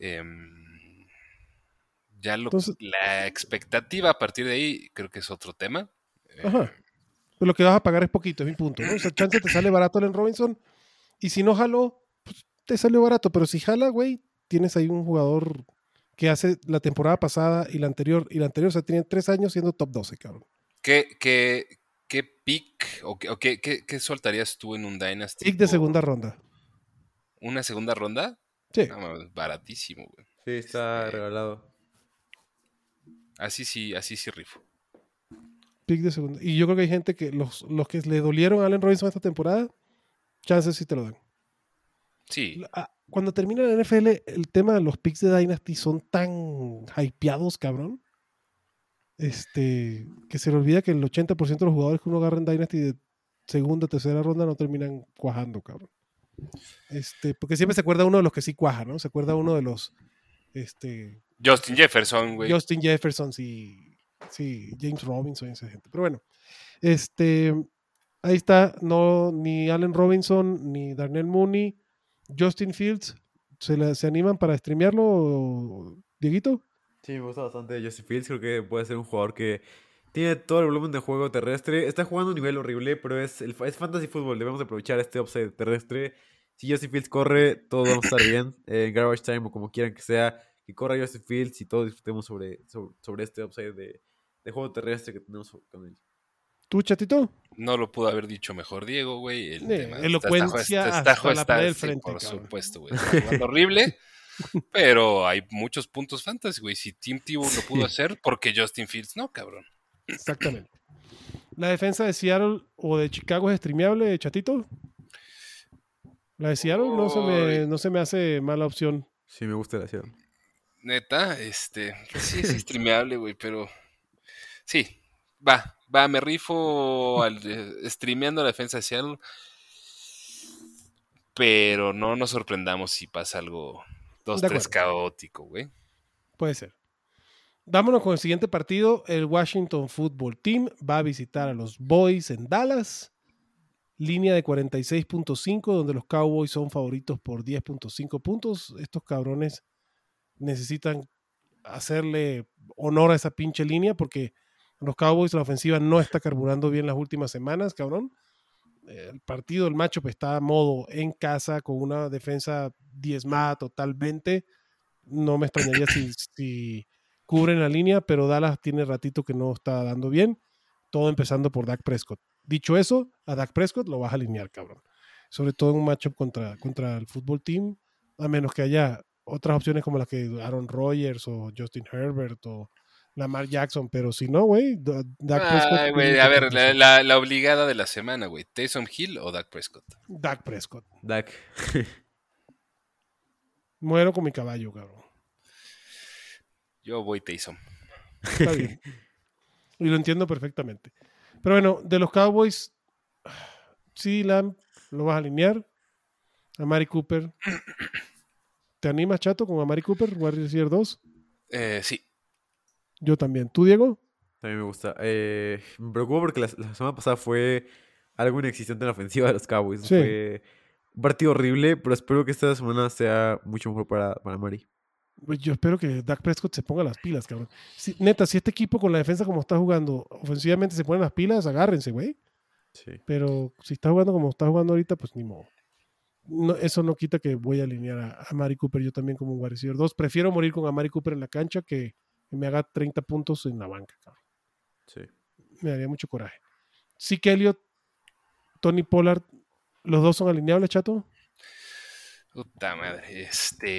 Ya Entonces, la expectativa a partir de ahí creo que es otro tema. ajá. Pero lo que vas a pagar es poquito, es mi punto, ¿no? O sea, chance te sale barato Allen Robinson y si no jaló, pues te salió barato, pero si jala, güey, tienes ahí un jugador que hace la temporada pasada y la anterior, o sea, tiene 3 años siendo top 12, cabrón. ¿Qué pick o qué soltarías tú en un Dynasty Pick de por segunda ronda. una segunda ronda? Sí, No, mames, baratísimo, güey. Sí, está regalado. Así sí rifo. pick de segunda. Y yo creo que hay gente que los que le dolieron a Allen Robinson esta temporada, chances sí te lo dan. Sí. Cuando termina la NFL, el tema de los picks de Dynasty son tan hypeados, cabrón. Que se le olvida que el 80% de los jugadores que uno agarra en Dynasty de segunda, tercera ronda no terminan cuajando, cabrón. Porque siempre se acuerda uno de los que sí cuaja, ¿no? Se acuerda uno de los Justin Jefferson, güey. Justin Jefferson y sí, James Robinson y esa gente. Pero bueno, ahí está, no, ni Allen Robinson, ni Darnell Mooney, Justin Fields, ¿se animan para streamearlo, Dieguito? Sí, me gusta bastante Justin Fields. Creo que puede ser un jugador que tiene todo el volumen de juego terrestre. Está jugando a un nivel horrible, pero es fantasy fútbol. Debemos aprovechar este upside terrestre. Si Justin Fields corre, todo va a estar bien. En garbage time o como quieran que sea, que corra Justin Fields y todos disfrutemos sobre este upside de juego terrestre que tenemos con él. ¿Tú, chatito? No lo pudo haber dicho mejor Diego, güey. El tema Elocuencia hasta la pared del frente, por cabrón. supuesto, güey. Está jugando horrible, pero hay muchos puntos fantasy, güey. Si Tim Tebow lo pudo hacer, ¿por qué Justin Fields no, cabrón? Exactamente. ¿La defensa de Seattle o de Chicago es streameable, chatito? La de Seattle no se me hace mala opción. Pues Sí, me gusta la ciudad. Neta, sí es streameable, güey, pero sí, me rifo streameando la defensa de Seattle, pero no nos sorprendamos si pasa algo 2-3 caótico, güey. Puede ser. Vámonos con el siguiente partido. El Washington Football Team va a visitar a los Boys en Dallas. Línea de 46.5, donde los Cowboys son favoritos por 10.5 puntos. Estos cabrones necesitan hacerle honor a esa pinche línea porque los Cowboys la ofensiva no está carburando bien las últimas semanas, cabrón. El partido, el matchup está a modo en casa con una defensa diezmada totalmente. No me extrañaría si cubren la línea, pero Dallas tiene ratito que no está dando bien. Todo empezando por Dak Prescott. Dicho eso, a Dak Prescott lo vas a alinear, cabrón. Sobre todo en un matchup contra el fútbol team, a menos que haya otras opciones como las que Aaron Rodgers o Justin Herbert o Lamar Jackson, pero si no, güey, Dak Prescott. Ay, güey, a ver, la obligada de la semana, güey. ¿Taysom Hill o Dak Prescott? Dak Prescott. Dak. Muero con mi caballo, cabrón. Yo voy Taysom. Está bien. Y lo entiendo perfectamente. Pero bueno, de los Cowboys, sí, Lamb, lo vas a alinear. Amari Cooper. ¿Te animas, Chato, con Amari Cooper, wide receiver 2? Sí. Yo también. ¿Tú, Diego? También me gusta. Me preocupa porque la semana pasada fue algo inexistente en la ofensiva de los Cowboys. Sí. Fue un partido horrible, pero espero que esta semana sea mucho mejor para Mari. Pues yo espero que Dak Prescott se ponga las pilas, cabrón. Neta, si este equipo con la defensa como está jugando, ofensivamente se ponen las pilas, agárrense, güey. Sí. Pero si está jugando como está jugando ahorita, pues ni modo. No, eso no quita que voy a alinear a Amari Cooper yo también como un wide receiver 2. Prefiero morir con Amari Cooper en la cancha que me haga 30 puntos en la banca, cabrón. Sí. Me daría mucho coraje. Sí que Elliott, Tony Pollard, ¿los dos son alineables, Chato? Puta madre,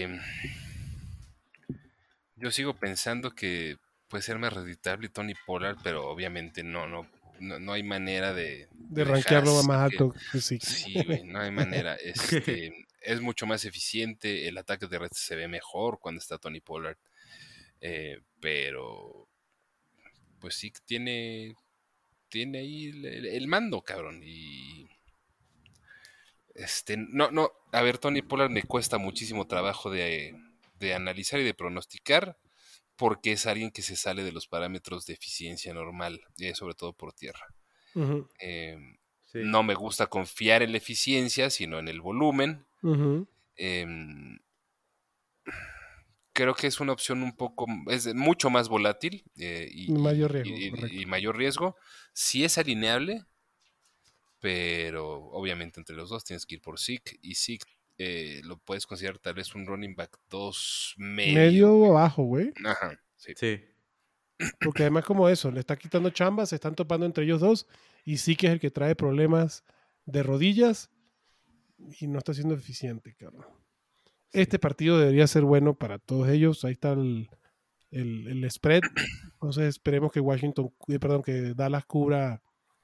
yo sigo pensando que puede ser más reditable Tony Pollard, pero obviamente no hay manera de rankearlo dejar más así alto que sí. Sí, güey, no hay manera. Es mucho más eficiente, el ataque de red se ve mejor cuando está Tony Pollard, pero pues sí tiene ahí el mando, cabrón, y a ver, Tony Pollard me cuesta muchísimo trabajo de analizar y de pronosticar porque es alguien que se sale de los parámetros de eficiencia normal, sobre todo por tierra. Uh-huh. Sí. No me gusta confiar en la eficiencia, sino en el volumen. Uh-huh. Creo que es una opción es mucho más volátil mayor riesgo, y mayor riesgo. Sí es alineable, pero obviamente entre los dos tienes que ir por Zeke, y Zeke lo puedes considerar tal vez un running back 2 medio abajo, güey. Ajá, sí. Sí. Porque además como eso, le está quitando chambas, se están topando entre ellos dos, y sí que es el que trae problemas de rodillas y no está siendo eficiente, cabrón. Sí. Este partido debería ser bueno para todos ellos. Ahí está el spread. Entonces esperemos que que Dallas cubra,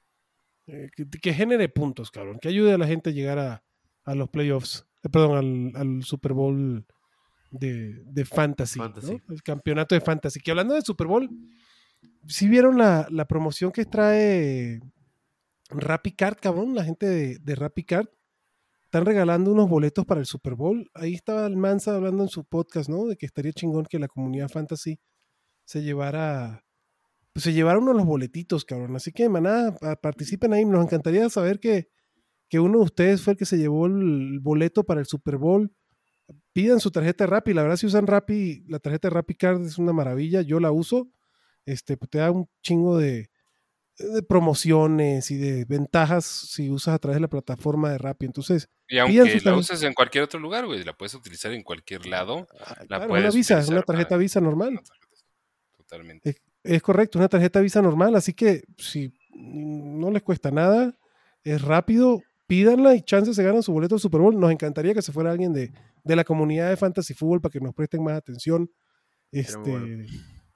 que genere puntos, cabrón. Que ayude a la gente a llegar a los playoffs, al Super Bowl de Fantasy. ¿No? El campeonato de Fantasy. Que hablando de Super Bowl, ¿sí vieron la promoción que trae RappiCard, cabrón? La gente de RappiCard están regalando unos boletos para el Super Bowl. Ahí estaba el Mansa hablando en su podcast, ¿no? De que estaría chingón que la comunidad Fantasy se llevara uno de los boletitos, cabrón. Así que, maná, participen ahí. Nos encantaría saber que uno de ustedes fue el que se llevó el boleto para el Super Bowl. Pidan su tarjeta de Rappi. La verdad, si usan Rappi, la tarjeta de RappiCard es una maravilla. Yo la uso. Pues te da un chingo de promociones y de ventajas si usas a través de la plataforma de Rappi. Entonces, y aunque la uses en cualquier otro lugar, güey, la puedes utilizar en cualquier lado. Claro, una Visa, una tarjeta Visa normal. Totalmente. Es correcto, una tarjeta Visa normal, así que si no les cuesta nada, es rápido, pídanla y chances se ganan su boleto del Super Bowl. Nos encantaría que se fuera alguien de la comunidad de Fantasy Football para que nos presten más atención. Bueno.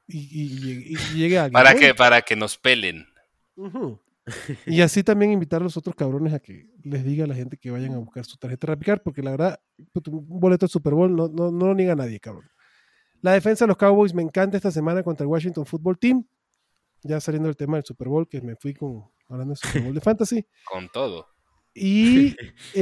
Y llegue alguien. Para que nos pelen. Uh-huh. Y así también invitar a los otros cabrones a que les diga a la gente que vayan a buscar su tarjeta RappiCard, porque la verdad, un boleto de Super Bowl no lo niega nadie, cabrón. La defensa de los Cowboys me encanta esta semana contra el Washington Football Team. Ya saliendo del tema del Super Bowl, que me fui hablando del Super Bowl de Fantasy. Con todo. Y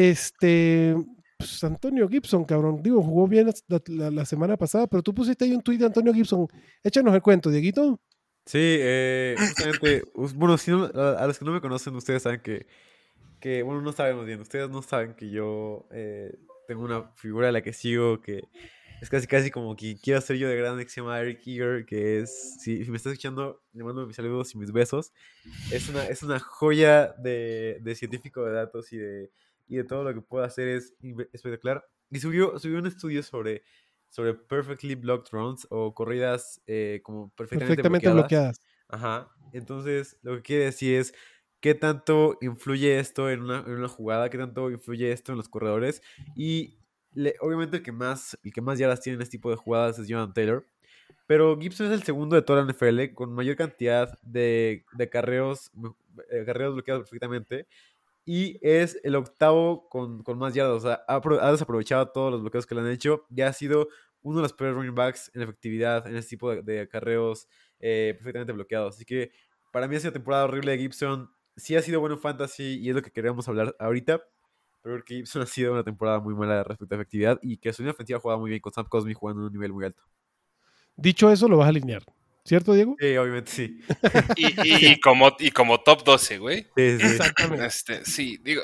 pues Antonio Gibson, cabrón. Digo, jugó bien la semana pasada, pero tú pusiste ahí un tweet de Antonio Gibson. Échanos el cuento, Dieguito. Sí, justamente, bueno, a los que no me conocen, ustedes saben que bueno, no sabemos bien, ustedes no saben que yo tengo una figura a la que sigo que es casi como que quiero ser yo de grande, que se llama Eric Eager, que es, si me estás escuchando, le mando mis saludos y mis besos. Es una joya de científico de datos y de todo lo que puede hacer, es espectacular. Y subió un estudio sobre perfectly blocked runs o corridas como perfectamente bloqueadas. Ajá. Entonces, lo que quiere decir es qué tanto influye esto en una jugada, qué tanto influye esto en los corredores. Y obviamente el que más yardas tiene en este tipo de jugadas es Jonathan Taylor. pero Gibson es el segundo de toda la NFL con mayor cantidad de acarreos bloqueados perfectamente. Y es el octavo con más yardas. O sea, ha desaprovechado todos los bloqueos que le han hecho. Ya ha sido uno de los peores running backs en efectividad en este tipo de acarreos perfectamente bloqueados. Así que para mí ha sido temporada horrible de Gibson. Sí ha sido bueno en fantasy y es lo que queríamos hablar ahorita. Pero creo que Gibson ha sido una temporada muy mala respecto a efectividad y que su línea ofensiva jugaba muy bien con Sam Cosmi jugando en un nivel muy alto. Dicho eso, lo vas a alinear. ¿Cierto, Diego? Sí, obviamente sí. Y como top 12, güey. Sí, sí. Exactamente. Sí, digo,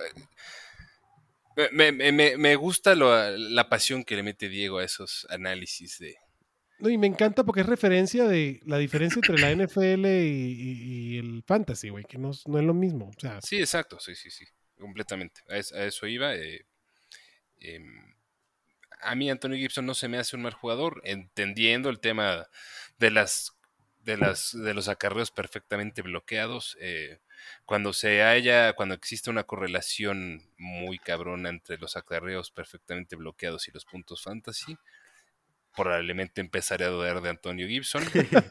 me gusta la pasión que le mete Diego a esos análisis de... No, y me encanta porque es referencia de la diferencia entre la NFL y el fantasy, güey, que no es lo mismo. O sea, Sí, exacto, sí, completamente. A eso iba. A mí Antonio Gibson no se me hace un mal jugador, entendiendo el tema de los acarreos perfectamente bloqueados. Cuando existe una correlación muy cabrona entre los acarreos perfectamente bloqueados y los puntos fantasy, probablemente empezaré a dudar de Antonio Gibson.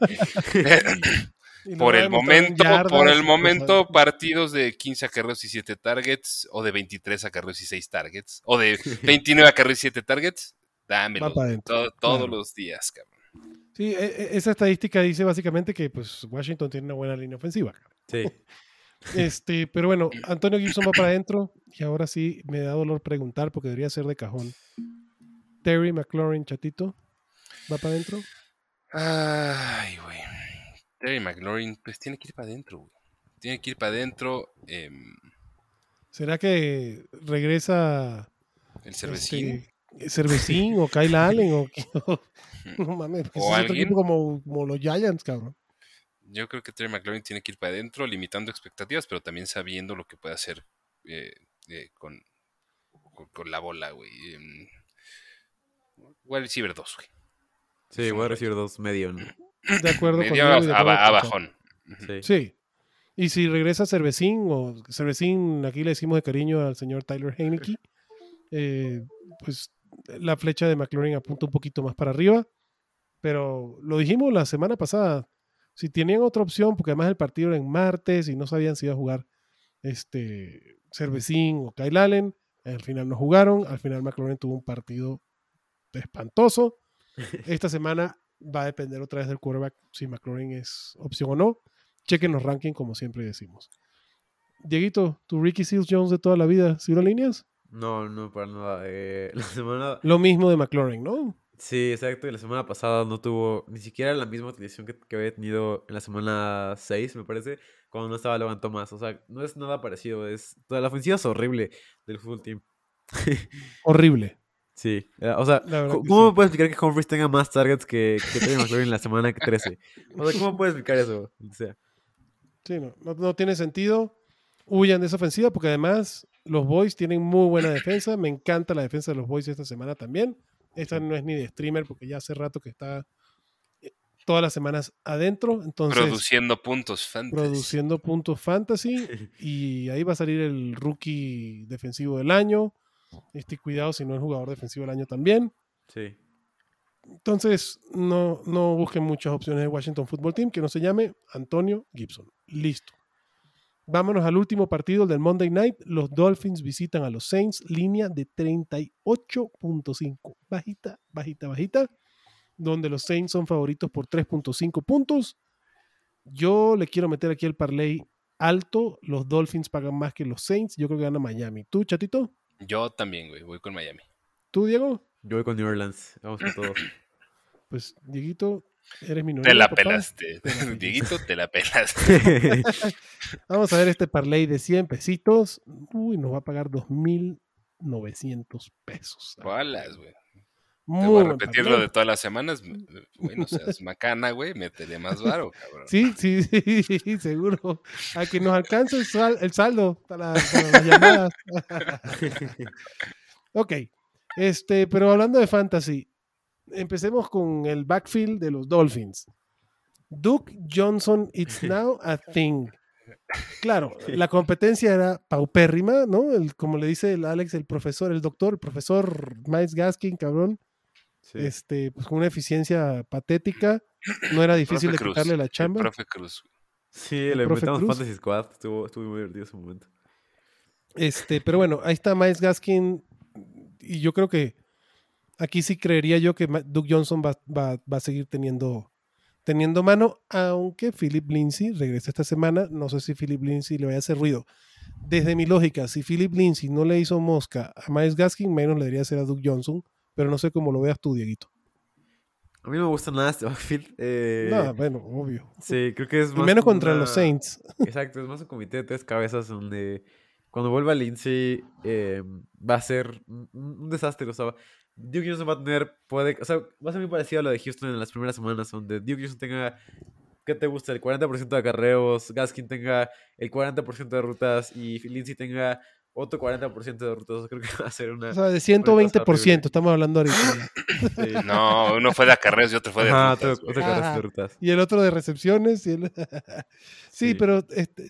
Por el momento, partidos de 15 acarreos y 7 targets, o de 23 acarreos y 6 targets, o de 29 acarreos y 7 targets, dámelo todos los días, cabrón. Sí, esa estadística dice básicamente que pues Washington tiene una buena línea ofensiva. Sí. Pero bueno, Antonio Gibson va para adentro y ahora sí me da dolor preguntar porque debería ser de cajón. Terry McLaurin, chatito, ¿va para adentro? Ay, güey. Terry McLaurin, pues tiene que ir para adentro, güey. Tiene que ir para adentro. ¿Será que regresa el Cervecín? Cervecín o Kyle Allen o no mames, ¿O es otro alguien? equipo como los Giants, cabrón. Yo creo que Terry McLaurin tiene que ir para adentro, limitando expectativas, pero también sabiendo lo que puede hacer con la bola, güey. Wide receiver 2, güey. Sí, wide receiver 2 medio, ¿no? De acuerdo con Medio abajón. Sí. Y si regresa Cervecín, aquí le decimos de cariño al señor Tyler Heineke, pues la flecha de McLaurin apunta un poquito más para arriba, pero lo dijimos la semana pasada, si tenían otra opción, porque además el partido era en martes y no sabían si iba a jugar Cervecín o Kyle Allen, al final no jugaron, al final McLaurin tuvo un partido espantoso. Esta semana va a depender otra vez del quarterback si McLaurin es opción o no. Chequen los rankings como siempre decimos. Dieguito, tu Ricky Seals-Jones de toda la vida, ¿sí lo alineas? No, para nada. La semana... Lo mismo de McLaurin, ¿no? Sí, exacto. Y la semana pasada no tuvo ni siquiera la misma utilización que había tenido en la semana 6, me parece, cuando no estaba Logan Thomas. O sea, no es nada parecido. Toda la ofensiva es horrible del full team. Horrible. Sí, o sea, ¿cómo me puedes explicar que Humphries tenga más targets que Terry McLaurin en la semana 13? O sea, ¿cómo puedes explicar eso? O sea. Sí, no tiene sentido. Huyan de esa ofensiva porque además los Boys tienen muy buena defensa. Me encanta la defensa de los Boys esta semana también. Esta no es ni de streamer porque ya hace rato que está todas las semanas adentro. Entonces, produciendo puntos fantasy. Y ahí va a salir el rookie defensivo del año. Cuidado si no es jugador defensivo del año también. Sí. Entonces, no busquen muchas opciones de Washington Football Team que no se llame Antonio Gibson. Listo. Vámonos al último partido del Monday Night. Los Dolphins visitan a los Saints, línea de 38.5. Bajita, donde los Saints son favoritos por 3.5 puntos. Yo le quiero meter aquí el parlay alto. Los Dolphins pagan más que los Saints. Yo creo que gana Miami. ¿Tú, chatito? Yo también, güey. Voy con Miami. ¿Tú, Diego? Yo voy con New Orleans. Vamos con todo. Pues, Dieguito, eres mi novio. Te la pelaste. Dieguito, te la pelaste. Vamos a ver este parlay de 100 pesitos. Uy, nos va a pagar 2,900 pesos. Bolas, güey. Te voy a repetir lo de todas las semanas. Güey, no seas macana, güey. Métele más varo, cabrón. Sí, seguro. A que nos alcance el saldo para las llamadas. Ok. Pero hablando de fantasy, empecemos con el backfield de los Dolphins. Duke Johnson, it's now a thing. Claro, la competencia era paupérrima, ¿no? Como le dice el Alex, el profesor Miles Gaskin, cabrón. Sí. Pues con una eficiencia patética. No era difícil Profe de Cruz, quitarle la el chamba. profe Cruz. Sí, El lo profe inventamos Cruz. Fantasy Squad. Estuvo muy divertido ese momento. Pero bueno, ahí está Miles Gaskin. Y yo creo que aquí sí creería yo que Duke Johnson va a seguir teniendo mano, aunque Philip Lindsay regresa esta semana. No sé si Philip Lindsay le vaya a hacer ruido. Desde mi lógica, si Philip Lindsay no le hizo mosca a Miles Gaskin, menos le debería hacer a Duke Johnson. Pero no sé cómo lo veas tú, Dieguito. A mí no me gusta nada este backfield. No, bueno, obvio. Sí, creo que es Y más menos como contra los Saints. Exacto, es más un comité de 3 cabezas donde cuando vuelva Lindsay va a ser un desastre. O sea, Duke Johnson va a tener, o sea, va a ser muy parecido a lo de Houston en las primeras semanas, donde Duke Johnson tenga, ¿qué te gusta? El 40% de acarreos, Gaskin tenga el 40% de rutas y Lindsay tenga otro 40% de rutas. Creo que va a ser O una sea, de tasa 120% horrible. estamos hablando ahorita ya. Sí. No, uno fue de acarreos y otro fue de Ajá, rutas, güey. otro 40% de Ajá. rutas. Y el otro de recepciones. Sí, Sí. pero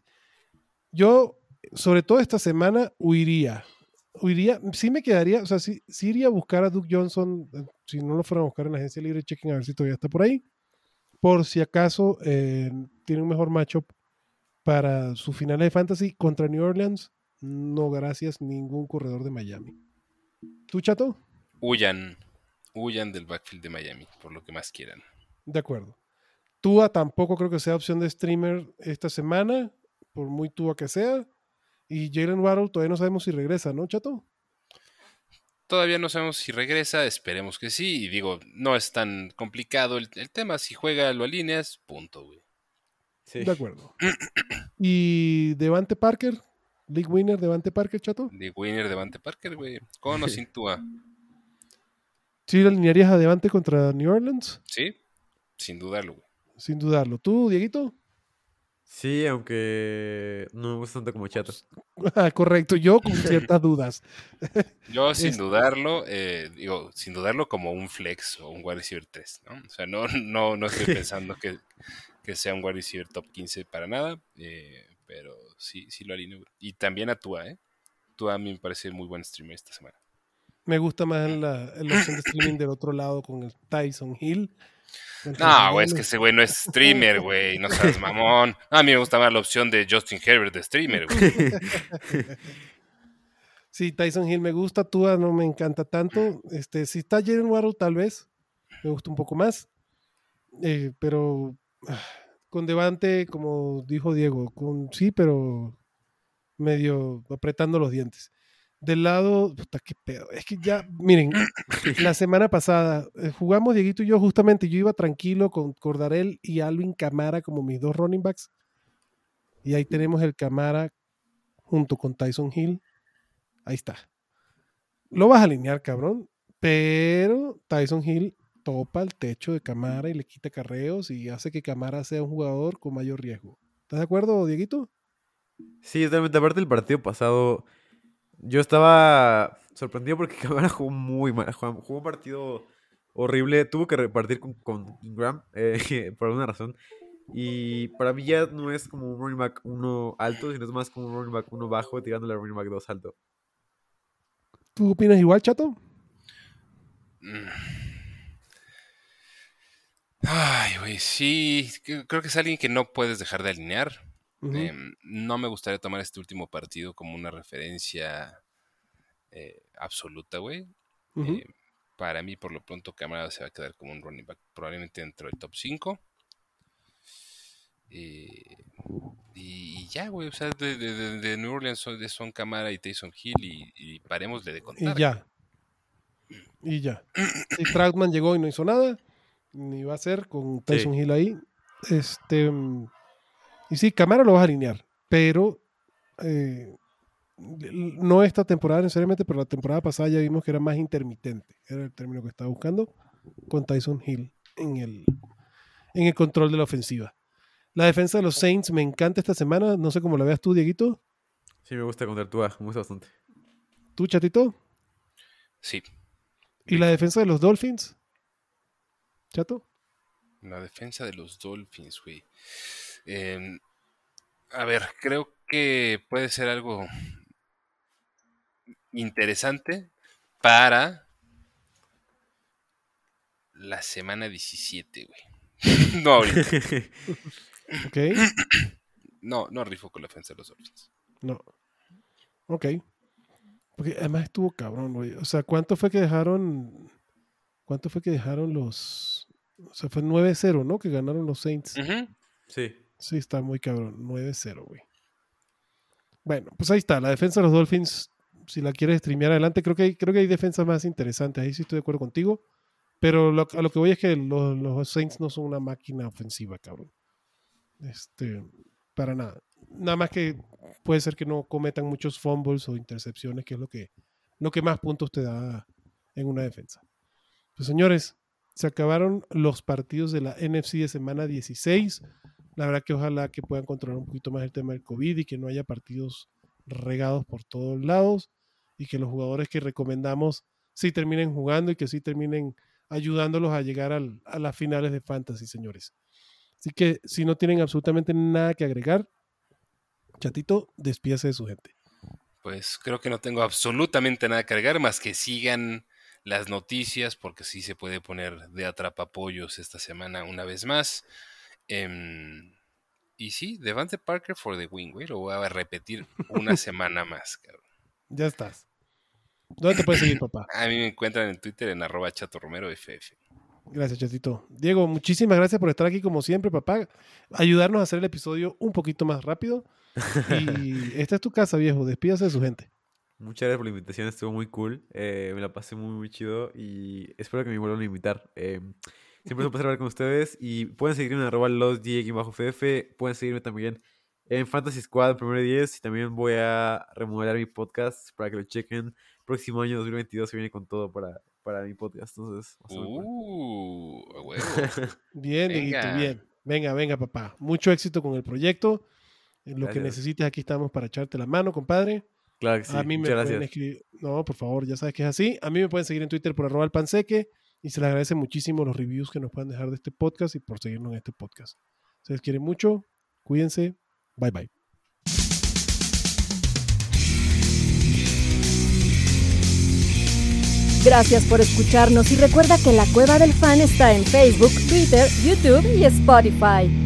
yo, sobre todo esta semana, huiría. Sí me quedaría, o sea, sí iría a buscar a Duke Johnson, si no lo fuera a buscar en la agencia libre, chequen a ver si todavía está por ahí. Por si acaso tiene un mejor matchup para su final de fantasy contra New Orleans. No, gracias, ningún corredor de Miami. ¿Tú, Chato? Huyan del backfield de Miami, por lo que más quieran. De acuerdo. Tua tampoco creo que sea opción de streamer esta semana, por muy Tua que sea. Y Jalen Waddle todavía no sabemos si regresa, ¿no, Chato? Todavía no sabemos si regresa, esperemos que sí. Y digo, no es tan complicado el tema. Si juega, lo alineas, punto, güey. Sí. De acuerdo. ¿Y Devante Parker? League winner Devante Parker, Chato. De winner Devante Parker, güey. Con o sin Tua. ¿Sí le alinearías a Devante contra New Orleans? Sí, sin dudarlo, güey. Sin dudarlo. ¿Tú, Dieguito? Sí, aunque no me gusta tanto como Chato. Correcto, yo con ciertas dudas. Yo sin Es- dudarlo, digo, sin dudarlo como un flex o un wide receiver 3, ¿no? O sea, no estoy pensando que sea un wide receiver top 15 para nada, pero sí lo alineo, güey. Y también a Tua, ¿eh? Tua a mí me parece muy buen streamer esta semana. Me gusta más la opción de streaming del otro lado con el Tyson Hill. Contra No, güey, es Miami. que ese güey no es streamer, güey, no seas mamón. A mí me gusta más la opción de Justin Herbert de streamer, güey. Sí, Tyson Hill me gusta, Tua no me encanta tanto. Si está Jalen Waddle, tal vez me gusta un poco más. Pero con Devante, como dijo Diego, sí, pero medio apretando los dientes. Del lado, puta, qué pedo. Es que ya, miren, la semana pasada jugamos Dieguito y yo, justamente, yo iba tranquilo con Cordarel y Alvin Kamara como mis dos running backs. Y ahí tenemos el Kamara junto con Tyson Hill. Ahí está. Lo vas a alinear, cabrón. Pero Tyson Hill topa el techo de Kamara y le quita carreos y hace que Kamara sea un jugador con mayor riesgo. ¿Estás de acuerdo, Dieguito? Sí, totalmente. Aparte del partido pasado, yo estaba sorprendido porque Camara jugó muy mal. Jugó un partido horrible. Tuvo que repartir con Ingram por alguna razón. Y para mí ya no es como un running back 1 alto, sino es más como un running back 1 bajo tirándole a running back 2 alto. ¿Tú opinas igual, Chato? Mm. Ay, güey, sí, creo que es alguien que no puedes dejar de alinear. Uh-huh. No me gustaría tomar este último partido como una referencia absoluta, güey. Uh-huh. Para mí, por lo pronto, Camara se va a quedar como un running back, probablemente dentro del top 5. Y ya, güey, o sea, de New Orleans son Camara y Taysom Hill y parémosle de contar. Y ya. Y ya. Si Troutman llegó y no hizo nada, ni va a ser con Tyson Hill ahí. Y sí, Camara lo vas a alinear, pero no esta temporada necesariamente, pero la temporada pasada ya vimos que era más intermitente, era el término que estaba buscando, con Tyson Hill en el control de la ofensiva. La defensa de los Saints me encanta esta semana, no sé cómo la veas tú, Dieguito. Sí, me gusta contra Tua, me gusta bastante. ¿Tú, Chatito? Sí. ¿Y la defensa de los Dolphins? ¿Chato? La defensa de los Dolphins, güey. A ver, creo que puede ser algo interesante para la semana 17, güey. No ahorita. ¿Ok? No rifo con la defensa de los Dolphins. No. Ok. Porque además estuvo cabrón, güey. O sea, ¿cuánto fue que dejaron los... O sea, fue 9-0, ¿no? Que ganaron los Saints. Ujú. Sí. Sí, está muy cabrón. 9-0, güey. Bueno, pues ahí está. La defensa de los Dolphins, si la quieres streamear adelante, creo que hay defensas más interesantes. Ahí sí estoy de acuerdo contigo. Pero a lo que voy es que los Saints no son una máquina ofensiva, cabrón. Para nada. Nada más que puede ser que no cometan muchos fumbles o intercepciones, que es lo que más puntos te da en una defensa. Pues señores, se acabaron los partidos de la NFC de semana 16. La verdad que ojalá que puedan controlar un poquito más el tema del COVID y que no haya partidos regados por todos lados y que los jugadores que recomendamos sí terminen jugando y que sí terminen ayudándolos a llegar a las finales de Fantasy, señores. Así que si no tienen absolutamente nada que agregar, Chatito, despídase de su gente. Pues creo que no tengo absolutamente nada que agregar más que sigan las noticias porque sí se puede poner de atrapapollos esta semana una vez más. Y sí, Devante Parker for the win, güey. Lo voy a repetir una semana más, cabrón. Ya estás. ¿Dónde te puedes seguir, papá? A mí me encuentran en Twitter en @chatorromeroff. Gracias, Chatito. Diego, muchísimas gracias por estar aquí como siempre, papá. Ayudarnos a hacer el episodio un poquito más rápido. Y esta es tu casa, viejo. Despídase de su gente. Muchas gracias por la invitación, estuvo muy cool. Me la pasé muy, muy chido y espero que me vuelvan a invitar. Siempre es un placer hablar con ustedes y pueden seguirme en @losdie_ff. Pueden seguirme también en Fantasy Squad Primero 10 y también voy a remodelar mi podcast para que lo chequen. Próximo año 2022 se viene con todo para mi podcast, entonces va a ser muy cool. A huevo. Bien, Venga. Dieguito, bien. Venga, papá. Mucho éxito con el proyecto. En lo que Gracias. necesites, aquí estamos para echarte la mano, compadre. Claro que sí, A mí me muchas pueden gracias. escribir. No, por favor, ya sabes que es así. A mí me pueden seguir en Twitter por @elpanseque y se les agradece muchísimo los reviews que nos puedan dejar de este podcast y por seguirnos en este podcast. Se les quiere mucho. Cuídense. Bye, bye. Gracias por escucharnos y recuerda que La Cueva del Fan está en Facebook, Twitter, YouTube y Spotify.